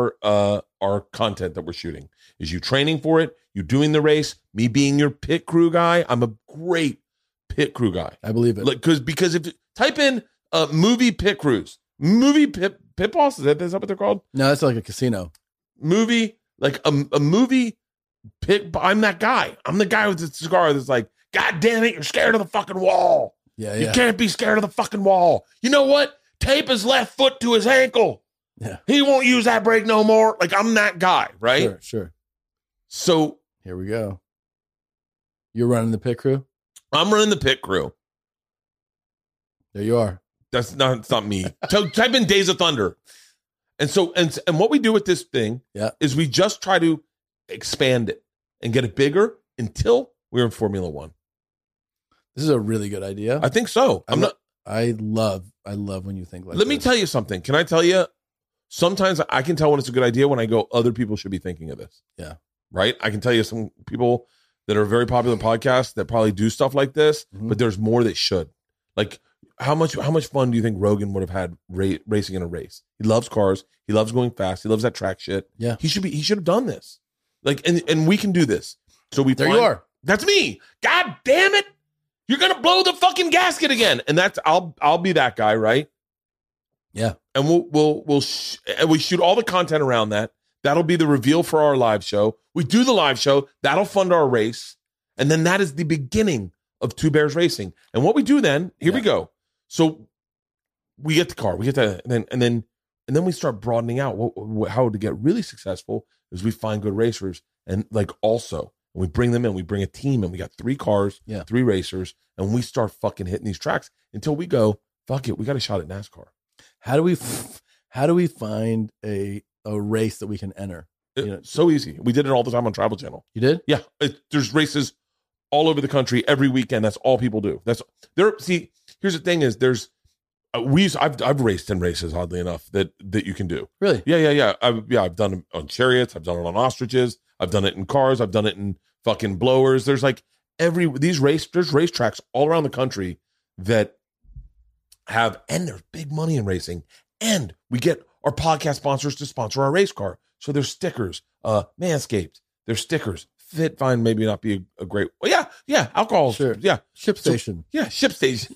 content that we're shooting. Is you training for it, you doing the race, me being your pit crew guy. I'm a great pit crew guy. I believe it. Like, because if you type in movie pit crews, movie pit boss, is that what they're called? No, that's like a casino movie, like a movie pit. I'm that guy. I'm the guy with the cigar that's like, God damn it, you're scared of the fucking wall. Yeah. You can't be scared of the fucking wall. You know what? Tape his left foot to his ankle. Yeah. He won't use that brake no more. Like, I'm that guy, right? Sure. So here we go. You're running the pit crew? I'm running the pit crew. There you are. It's not me. So type in Days of Thunder. And so, and what we do with this thing is we just try to expand it and get it bigger until we're in Formula One. This is a really good idea. I think so. I love when you think like Let me tell you something. Can I tell you? Sometimes I can tell when it's a good idea when I go, other people should be thinking of this. Yeah. Right? I can tell you some people that are very popular podcasts that probably do stuff like this, but there's more that should. Like, how much fun do you think Rogan would have had racing in a race? He loves cars. He loves going fast. He loves that track shit. Yeah. He should have done this. Like, and we can do this. So you are. That's me. God damn it. You're going to blow the fucking gasket again. And I'll be that guy, right? Yeah. And we shoot all the content around that. That'll be the reveal for our live show. We do the live show. That'll fund our race. And then that is the beginning of Two Bears Racing. And what we do then, here we go. So we get the car, we get that, and then we start broadening out. How to get really successful is we find good racers, and like also we bring them in. We bring a team, and we got 3 cars, 3 racers, and we start fucking hitting these tracks until we go, fuck it, we got a shot at NASCAR. How do we find a race that we can enter? So easy. We did it all the time on Travel Channel. You did? Yeah. There's races all over the country every weekend. That's all people do. See, here's the thing: is I've raced in races, oddly enough, that you can do. Really? Yeah. I've done it on chariots. I've done it on ostriches. I've done it in cars. I've done it in fucking blowers. There's like there's racetracks all around the country that have, and there's big money in racing, and we get our podcast sponsors to sponsor our race car. So there's stickers, Manscaped. There's stickers. FitFind maybe not be a great. Well, yeah, alcohol. Sure. Yeah, ShipStation. Ship Station.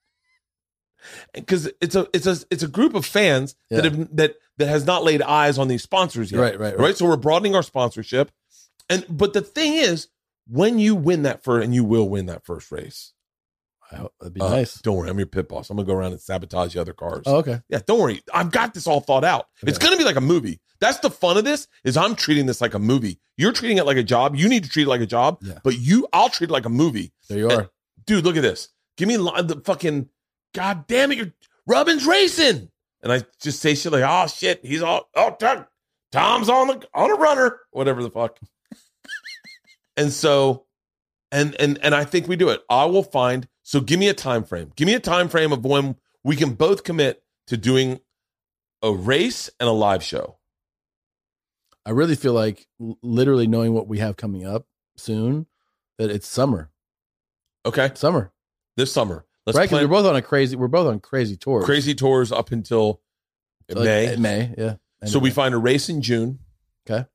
Because it's a group of fans that has not laid eyes on these sponsors yet. Right. So we're broadening our sponsorship, but the thing is, when you win that first, and you will win that first race, that'd be nice. Don't worry, I'm your pit boss. I'm gonna go around and sabotage the other cars. Oh, okay. Yeah, don't worry. I've got this all thought out. Okay. It's gonna be like a movie. That's the fun of this. Is I'm treating this like a movie. You're treating it like a job. You need to treat it like a job. Yeah. But I'll treat it like a movie. There you are, dude. Look at this. Give me the fucking. God damn it! Robin's racing, and I just say shit like, "Oh shit, he's all Tug Tom's on a runner, whatever the fuck. And so, and I think we do it. I will find. So give me a time frame. Give me a time frame of when we can both commit to doing a race and a live show. I really feel like literally knowing what we have coming up soon, that it's summer. Okay, Summer. this summer. Let's Right, because plan we're both on crazy tours. crazy tours up until So, May. like, May, yeah. So we find a race in June. Okay.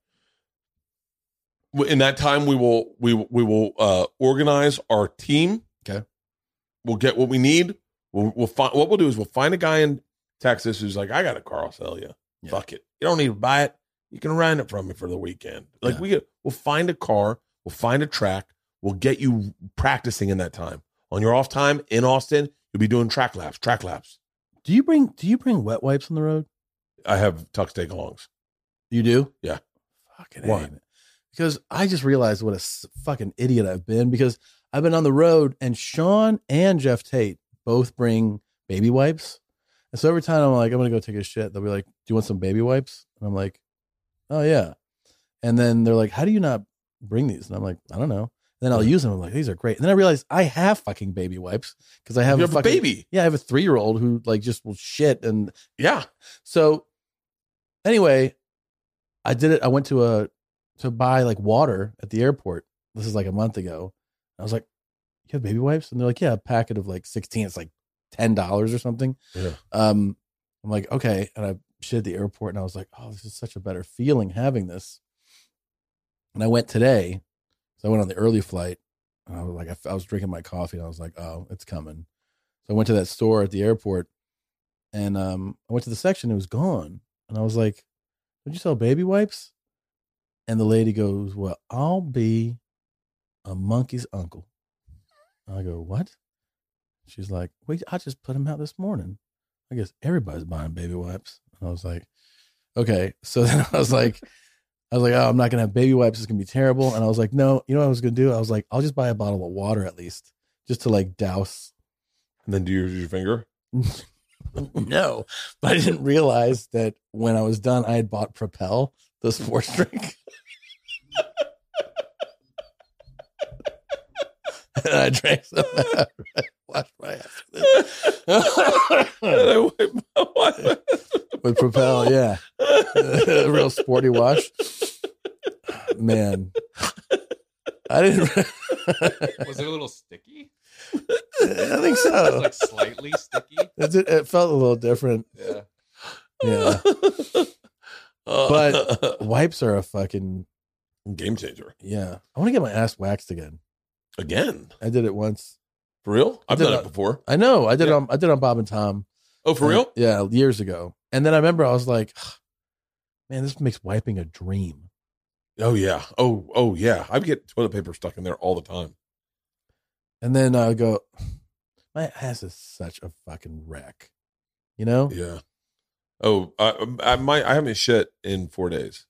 In that time, we will organize our team. Okay. We'll get what we need. We'll find what we'll do is we'll find a guy in Texas who's like, I got a car, I'll sell you. Yeah. Fuck it. You don't need to buy it. You can rent it from me for the weekend. Like we'll find a car. We'll find a track. We'll get you practicing in that time. On your off time in Austin, you'll be doing track laps. Do you bring wet wipes on the road? I have Tux take-alongs. You do? Yeah. Fucking Why? A. Because I just realized what a fucking idiot I've been, because I've been on the road and Sean and Jeff Tate both bring baby wipes. And so every time I'm like, I'm going to go take a shit, they'll be like, do you want some baby wipes? And I'm like, oh yeah. And then they're like, how do you not bring these? And I'm like, I don't know. And then I'll use them. I'm like, these are great. And then I realized I have fucking baby wipes because I have, You have a baby. Yeah, I have a 3-year-old who like just will shit. And Yeah. so anyway, I did it. I went to buy like water at the airport. This is like a month ago. I was like, you have baby wipes? And they're like, yeah, a packet of like 16. It's like $10 or something. Yeah. I'm like, okay. And I shit at the airport and I was like, oh, this is such a better feeling having this. And I went today. So I went on the early flight and I was like, I was drinking my coffee and I was like, oh, it's coming. So I went to that store at the airport and I went to the section. It was gone. And I was like, would you sell baby wipes? And the lady goes, well, I'll be a monkey's uncle. I go, what? She's like, wait, I just put them out this morning. I guess everybody's buying baby wipes. And I was like, okay. So then I was like, oh, I'm not going to have baby wipes. It's going to be terrible. And I was like, no, you know what I was going to do? I was like, I'll just buy a bottle of water at least just to like douse. And then do you use your finger? No, but I didn't realize that when I was done, I had bought Propel, the sports drink. And I drank some after I washed my ass with Propel, yeah. A real sporty wash. Man. I didn't. Was it a little sticky? I think so. Like slightly sticky. It felt a little different. Yeah. Yeah. But wipes are a fucking game changer. Yeah. I want to get my ass waxed again. Again? I did it once. For real? I've done it before. I know. I did it on Bob and Tom. Oh, for real? Yeah, years ago. And then I remember I was like, man, this makes wiping a dream. Oh yeah. Oh yeah. I get toilet paper stuck in there all the time. And then I go, my ass is such a fucking wreck. You know? Yeah. Oh, I haven't shit in 4 days.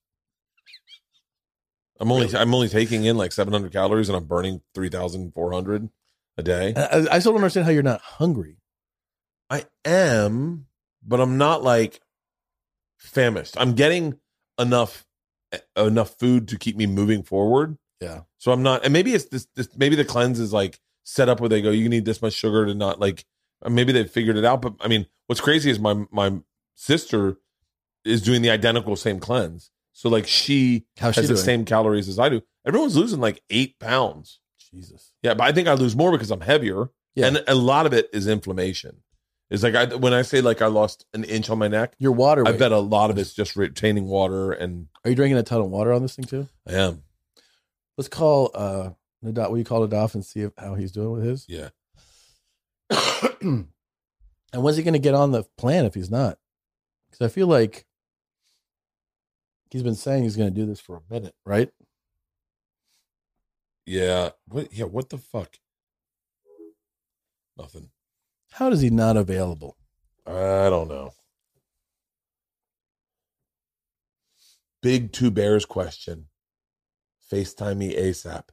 I'm only taking in like 700 calories and I'm burning 3,400 a day. I still don't understand how you're not hungry. I am, but I'm not like famished. I'm getting enough food to keep me moving forward. Yeah. So I'm not, and maybe it's this maybe the cleanse is like set up where they go, you need this much sugar to not like, maybe they've figured it out. But I mean, what's crazy is my sister is doing the identical same cleanse. So like she has the same calories as I do. Everyone's losing like 8 pounds. Jesus. Yeah, but I think I lose more because I'm heavier. Yeah. And a lot of it is inflammation. It's like when I say like I lost an inch on my neck, your water weight. I bet a lot of it's just retaining water. And are you drinking a ton of water on this thing too? I am. Let's call Nadav. Will you call Nadav and see how he's doing with his? Yeah. And when's he going to get on the plan if he's not? Because I feel like he's been saying he's going to do this for a minute, right? Yeah. What the fuck? Nothing. How is he not available? I don't know. Big Two Bears question. FaceTime me ASAP.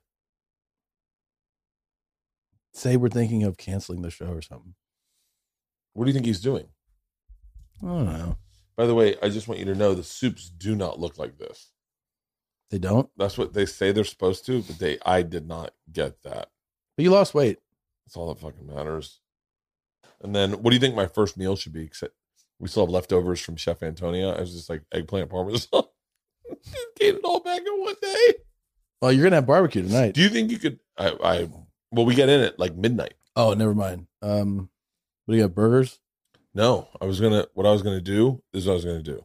Say we're thinking of canceling the show or something. What do you think he's doing? I don't know. By the way, I just want you to know the soups do not look like this. They don't? That's what they say they're supposed to, but I did not get that. But you lost weight. That's all that fucking matters. And then, what do you think my first meal should be? Except we still have leftovers from Chef Antonia. I was just like eggplant parmesan. Ate it all back in one day. Well, you're going to have barbecue tonight. Do you think you could? Well, we get in at like midnight. Oh, never mind. What do you have, burgers? No, what I was gonna do is what I was gonna do.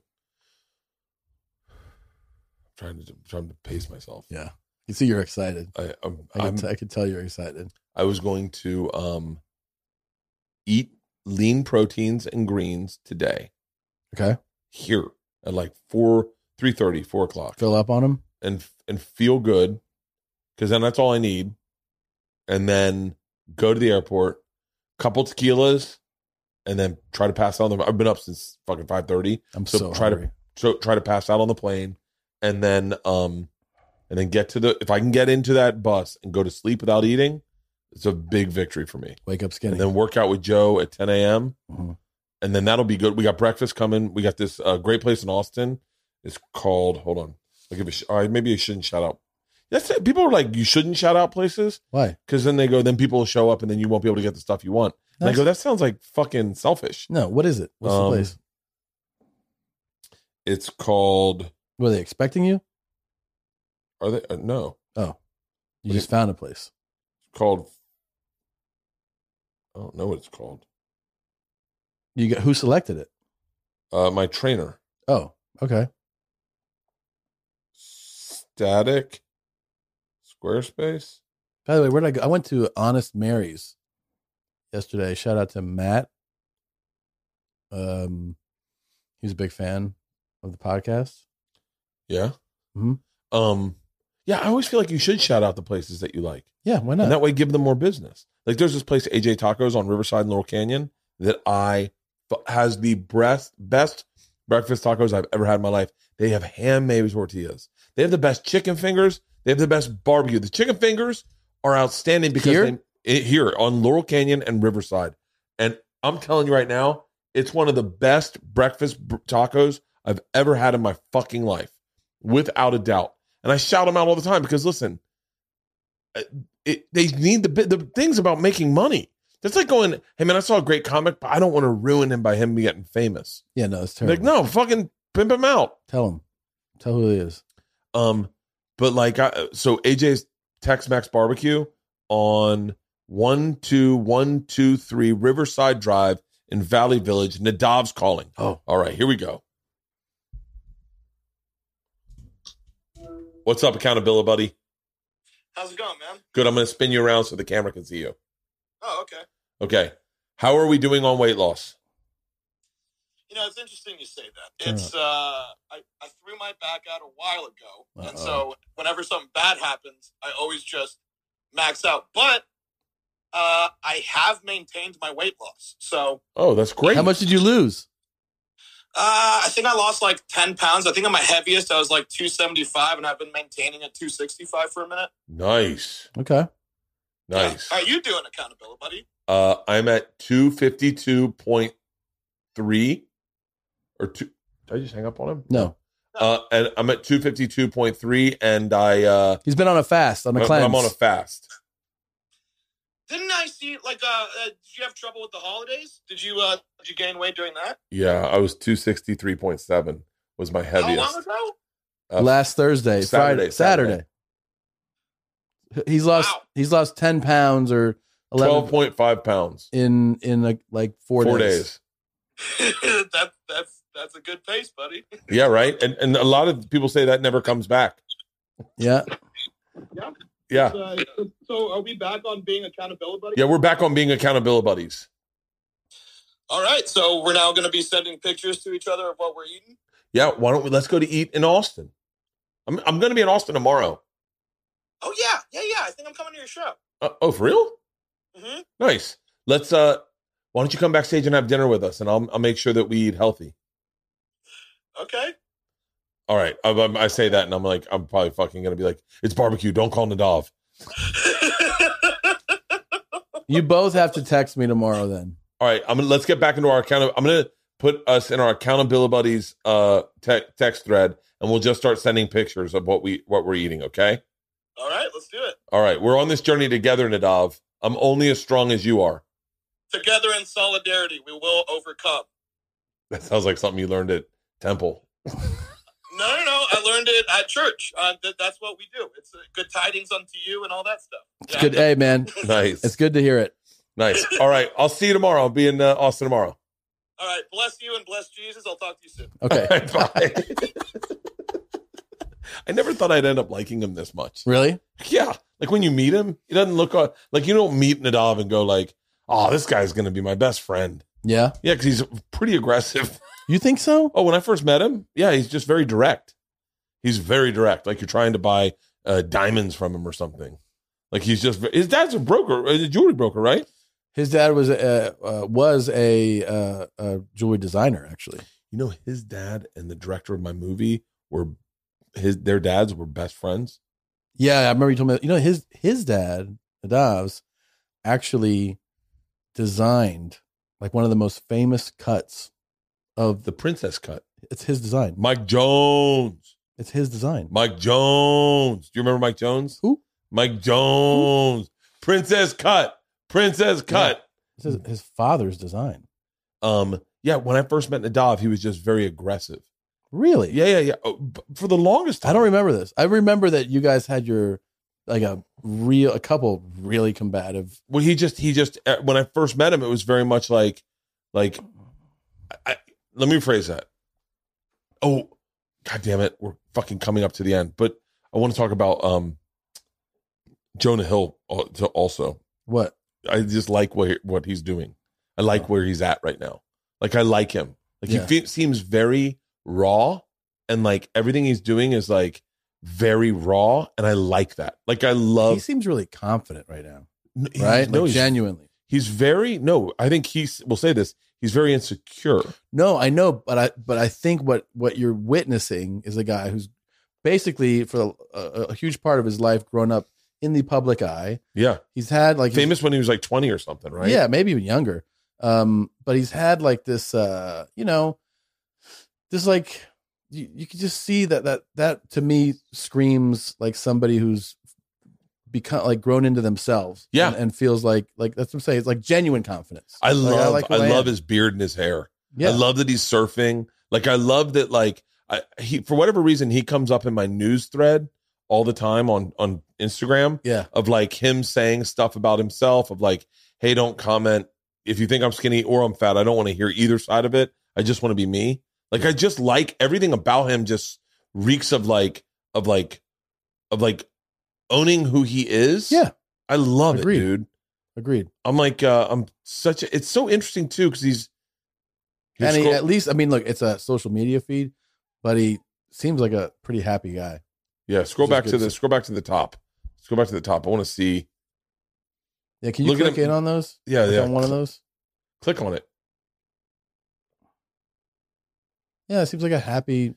I'm trying to pace myself. Yeah, you see, you're excited. I can tell you're excited. I was going to eat lean proteins and greens today. Okay, here at like 3:30, 4 o'clock. Fill up on them and feel good, because then that's all I need. And then go to the airport, couple tequilas, and then try to pass out on the. I've been up since fucking 5:30. I'm so hungry. Try to pass out on the plane, and then get to the. If I can get into that bus and go to sleep without eating, it's a big victory for me. Wake up skinny. And then work out with Joe at 10 a.m. Mm-hmm. And then that'll be good. We got breakfast coming. We got this great place in Austin. It's called. Hold on. I'll give it. All right, maybe I shouldn't shout out. That's it. People are like, you shouldn't shout out places. Why? Because then then people will show up, and then you won't be able to get the stuff you want. And I go, that sounds like fucking selfish. No, what is it? What's the place? It's called. Were they expecting you? Are they? No. Oh, you just found a place. It's called. I don't know what it's called. Who selected it? My trainer. Oh, okay. Static. Squarespace. By the way, where'd I go? I went to Honest Mary's yesterday. Shout out to Matt. He's a big fan of the podcast. Yeah. Mm-hmm. Yeah, I always feel like you should shout out the places that you like. Yeah, why not? And that way give them more business. Like there's this place, AJ Tacos on Riverside in Laurel Canyon, that has the best breakfast tacos I've ever had in my life. They have handmade tortillas. They have the best chicken fingers. They have the best barbecue. The chicken fingers are outstanding because here on Laurel Canyon and Riverside. And I'm telling you right now, it's one of the best breakfast tacos I've ever had in my fucking life, without a doubt. And I shout them out all the time because, listen, they need the things about making money. That's like going, hey, man, I saw a great comic, but I don't want to ruin him by him getting famous. Yeah, no, it's terrible. Like, no, fucking pimp him out. Tell him. Tell who he is. But like, so AJ's Tex-Mex Barbecue on 12123 Riverside Drive in Valley Village. Nadav's calling. Oh, all right, here we go. What's up, accountability buddy? How's it going, man? Good. I'm going to spin you around so the camera can see you. Oh, okay. Okay. How are we doing on weight loss? You know, it's interesting you say that. It's I threw my back out a while ago, and so whenever something bad happens, I always just max out. But I have maintained my weight loss. So that's great. How much did you lose? I think I lost like 10 pounds. I think on my heaviest, I was like 275, and I've been maintaining at 265 for a minute. Nice. Okay. Nice. How are you doing, accountability buddy? I'm at 252.3 or 2. Did I just hang up on him? No. And I'm at 252.3, and he's been on a fast, on a cleanse. I'm on a fast. Didn't I see like did you have trouble with the holidays? Did you gain weight during that? Yeah, I was 263.7 was my heaviest. How long ago? Last Thursday, Saturday. He's lost 10 pounds or 12.5 pounds in like 4 days. That's a good pace, buddy. Yeah, right. And a lot of people say that never comes back. Yeah. Yeah. So are we back on being accountability buddies? Yeah, we're back on being accountability buddies. All right. So we're now going to be sending pictures to each other of what we're eating? Yeah. Why don't let's go to eat in Austin. I'm going to be in Austin tomorrow. Oh, yeah. I think I'm coming to your show. For real? Mm-hmm. Nice. Let's, why don't you come backstage and have dinner with us, and I'll make sure that we eat healthy. Okay. All right. I say that, and I'm like, I'm probably fucking going to be like, it's barbecue. Don't call Nadav. You both have to text me tomorrow then. All right. Let's get back into our account. I'm going to put us in our accountability buddies text thread, and we'll just start sending pictures of what we're eating. Okay. All right, let's do it. All right, we're on this journey together, Nadav. I'm only as strong as you are. Together in solidarity, we will overcome. That sounds like something you learned at Temple. No. I learned it at church. That's what we do. It's good tidings unto you and all that stuff. It's good. Hey, man. Nice. It's good to hear it. Nice. All right. I'll see you tomorrow. I'll be in Austin tomorrow. All right. Bless you and bless Jesus. I'll talk to you soon. Okay. Bye. I never thought I'd end up liking him this much. Really? Yeah. Like when you meet him, he doesn't look like you don't meet Nadav and go like, oh, this guy's going to be my best friend. Yeah. Yeah. Because he's pretty aggressive. You think so? Oh, when I first met him, yeah, he's just very direct. He's very direct. Like you're trying to buy diamonds from him or something. Like his dad's a broker, a jewelry broker, right? His dad was a jewelry designer, actually. You know, his dad and the director of my movie their dads were best friends. Yeah, I remember you told me. You know, his dad, Nadav's, actually designed like one of the most famous cuts of The princess cut. It's his design. Mike Jones. It's his design. Mike Jones. Do you remember Mike Jones? Who? Mike Jones. Who? Princess cut. Princess cut. Yeah. This is his father's design. Yeah, when I first met Nadav, he was just very aggressive. Really? Yeah. Oh, for the longest time. I don't remember this. I remember that you guys had your a couple really combative. Well, he just when I first met him, it was very much like let me rephrase that. Oh, God damn it. We're fucking coming up to the end. But I want to talk about Jonah Hill also. What? I just like what he's doing. I like where he's at right now. Like, I like him. Like, he seems very raw, and like everything he's doing is like very raw, and I like that. Like, I love. He seems really confident right now, right? Right? No, Genuinely. He's very I think we'll say this. He's very insecure. No, I know, but I think what you're witnessing is a guy who's basically for a huge part of his life grown up in the public eye. Yeah, he's had like famous when he was like 20 or something, right? Yeah, maybe even younger. But he's had like this, this like you can just see that to me screams like somebody who's become like grown into themselves. Yeah, and feels like that's what I'm saying. It's like genuine confidence. I love his beard and his hair. Yeah, I love that he's surfing. Like, I love that. Like, he for whatever reason he comes up in my news thread all the time on Instagram. Yeah, of like him saying stuff about himself. Of like, hey, don't comment if you think I'm skinny or I'm fat. I don't want to hear either side of it. I just want to be me. Like, I just like everything about him. Just reeks of owning who he is. Yeah, I love it, dude. Agreed. I'm like, it's so interesting too, because he's at least, I mean, look, it's a social media feed, but he seems like a pretty happy guy. Yeah, scroll back to the top. Scroll back to the top. I want to see. Yeah, can you click in on those? Yeah, on one of those. Click on it. Yeah, it seems like a happy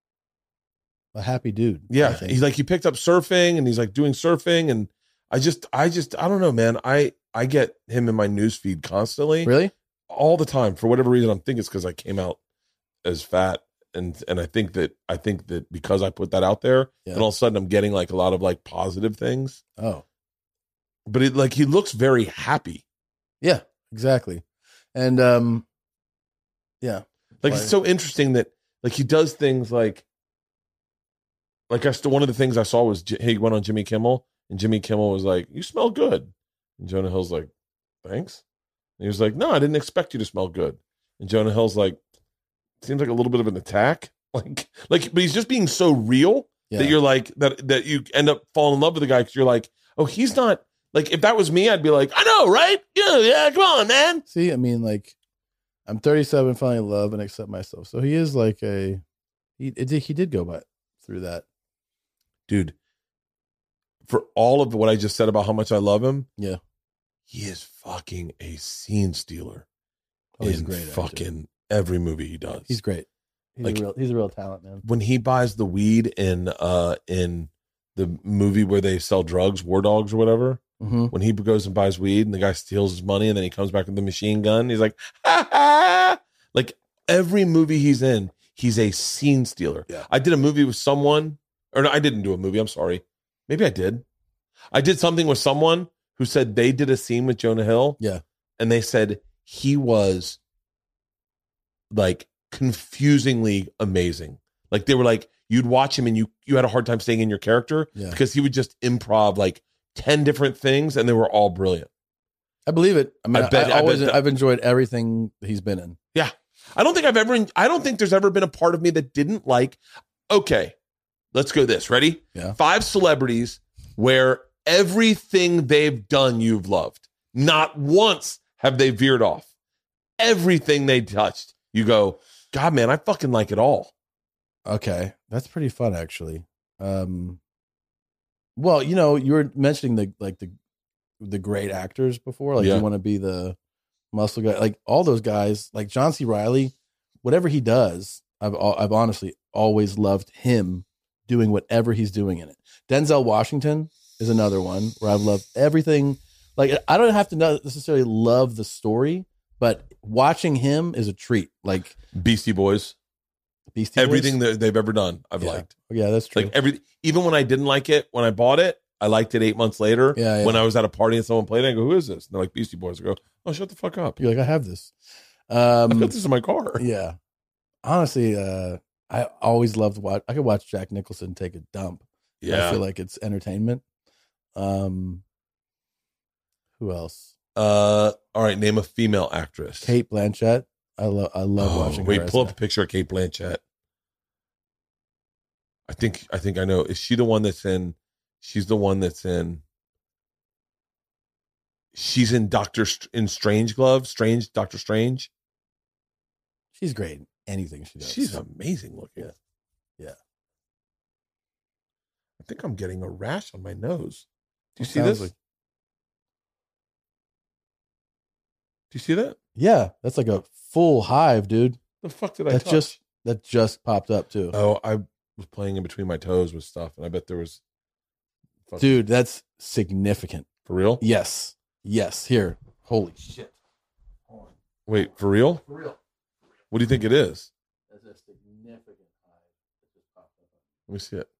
dude. Yeah, he picked up surfing and he's like doing surfing, and I don't know, man. I get him in my news feed constantly, really, all the time. For whatever reason, I'm thinking it's because I came out as fat, and I think that because I put that out there, and all of a sudden I'm getting like a lot of like positive things. Oh, but he looks very happy. Yeah, exactly, and yeah. Like, it's so interesting that like he does things like one of the things I saw was he went on Jimmy Kimmel, and Jimmy Kimmel was like, "You smell good," and Jonah Hill's like, "Thanks." And he was like, "No, I didn't expect you to smell good." And Jonah Hill's like, seems like a little bit of an attack, like, but he's just being so real that you're like that you end up falling in love with the guy because you're like, oh, he's not like, if that was me, I'd be like, I know, right? Yeah, come on, man. See, I mean, like, I'm 37, finally love and accept myself. So he is like he did go through that. Dude, for all of what I just said about how much I love him, yeah, he is fucking a scene stealer. Oh, he's great. Fucking every movie he does. He's great. He's a real talent, man. When he buys the weed in the movie where they sell drugs, War Dogs or whatever, when he goes and buys weed and the guy steals his money and then he comes back with the machine gun, he's like, ha ha! Like, every movie he's in, he's a scene stealer. Yeah. I did a movie with someone, or no, I didn't do a movie. I'm sorry. Maybe I did. I did something with someone who said they did a scene with Jonah Hill. Yeah. And they said he was like confusingly amazing. Like they were like, you'd watch him and you had a hard time staying in your character because he would just improv like 10 different things and they were all brilliant. I believe it. I mean, bet I've enjoyed everything he's been in. Yeah. I don't think there's ever been a part of me that didn't like, okay, let's go this. Ready? Yeah. 5 celebrities where everything they've done you've loved. Not once have they veered off. Everything they touched, you go, God, man, I fucking like it all. Okay. That's pretty fun, actually. Well, you know, you were mentioning the great actors before. Like, you want to be the muscle guy. Like, all those guys, like John C. Reilly, whatever he does, I've honestly always loved him doing whatever he's doing in it. Denzel Washington is another one where I've loved everything. Like, I don't have to necessarily love the story, but watching him is a treat. Like Beastie Boys. Everything that they've ever done, I've liked. Yeah, that's true. Like even when I didn't like it when I bought it, I liked it 8 months later. Yeah. When I was at a party and someone played it, I go, "Who is this?" And they're like, "Beastie Boys." I go, "Oh, shut the fuck up." You're like, I have this. I've got this in my car. Yeah. Honestly, I always loved I could watch Jack Nicholson take a dump. Yeah. I feel like it's entertainment. Who else? All right, name a female actress. Cate Blanchett. I love watching her. Wait, pull up a picture of Cate Blanchett. I think I know. Is she the one that's in? She's the one that's in. She's in Doctor Strange. She's great in anything she does. She's amazing looking. Yeah. I think I'm getting a rash on my nose. Do you see this? Do you see that? Yeah, that's like a full hive, dude. The fuck did I touch? That just popped up too. Oh, I was playing in between my toes with stuff, and I bet there was. Dude, that's significant. For real? Yes. Here. Holy shit. Wait, for real? For real. What do you think it is? That's a significant hive that just popped up. Let me see it.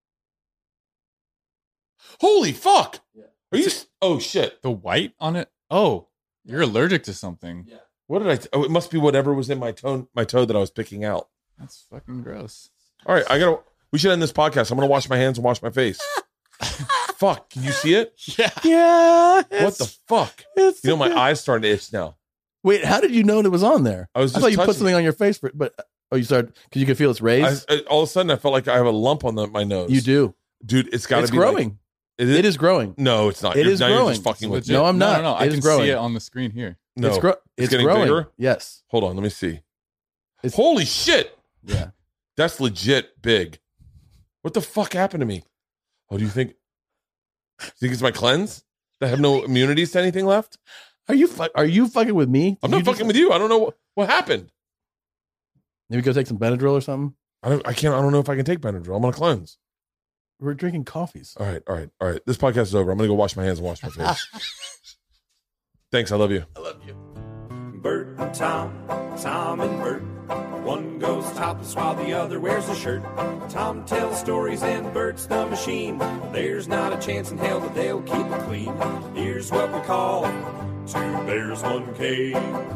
Holy fuck! Yeah. Are you? Oh shit! The white on it? Oh, you're allergic to something. Yeah. What did I? Oh, it must be whatever was in my toe that I was picking out. That's fucking gross. All right, we should end this podcast. I'm gonna wash my hands and wash my face. Fuck! Can you see it? Yeah. What the fuck? You know my eyes starting to itch now. Wait, how did you know it was on there? I thought you put something on your face, but you started because you could feel it's raised. All of a sudden, I felt like I have a lump on my nose. You do, dude. It's got to be growing. Like, it is growing. No, it's not. It is growing. You're just fucking with me. No, I'm not. No. I can see it on the screen here. No, it's getting growing. bigger. Yes. Hold on, let me see. Holy shit! Yeah, that's legit big. What the fuck happened to me? Oh, do you think it's my cleanse? I have no immunities to anything left? Are you fucking with me? I'm not fucking with you. I don't know what happened. Maybe go take some Benadryl or something. I don't know if I can take Benadryl. I'm on a cleanse. We're drinking coffees. All right. This podcast is over. I'm gonna go wash my hands and wash my face. Thanks. I love you. I love you. Bert and Tom and Bert. One goes topless while the other wears a shirt. Tom tells stories and Bert's the machine. There's not a chance in hell that they'll keep it clean. Here's what we call 2 Bears, 1 Cave.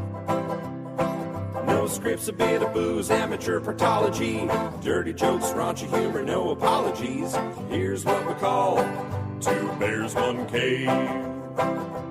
No scripts, a bit of booze, amateur partology. Dirty jokes, raunchy humor, no apologies. Here's what we call 2 Bears, 1 Cave.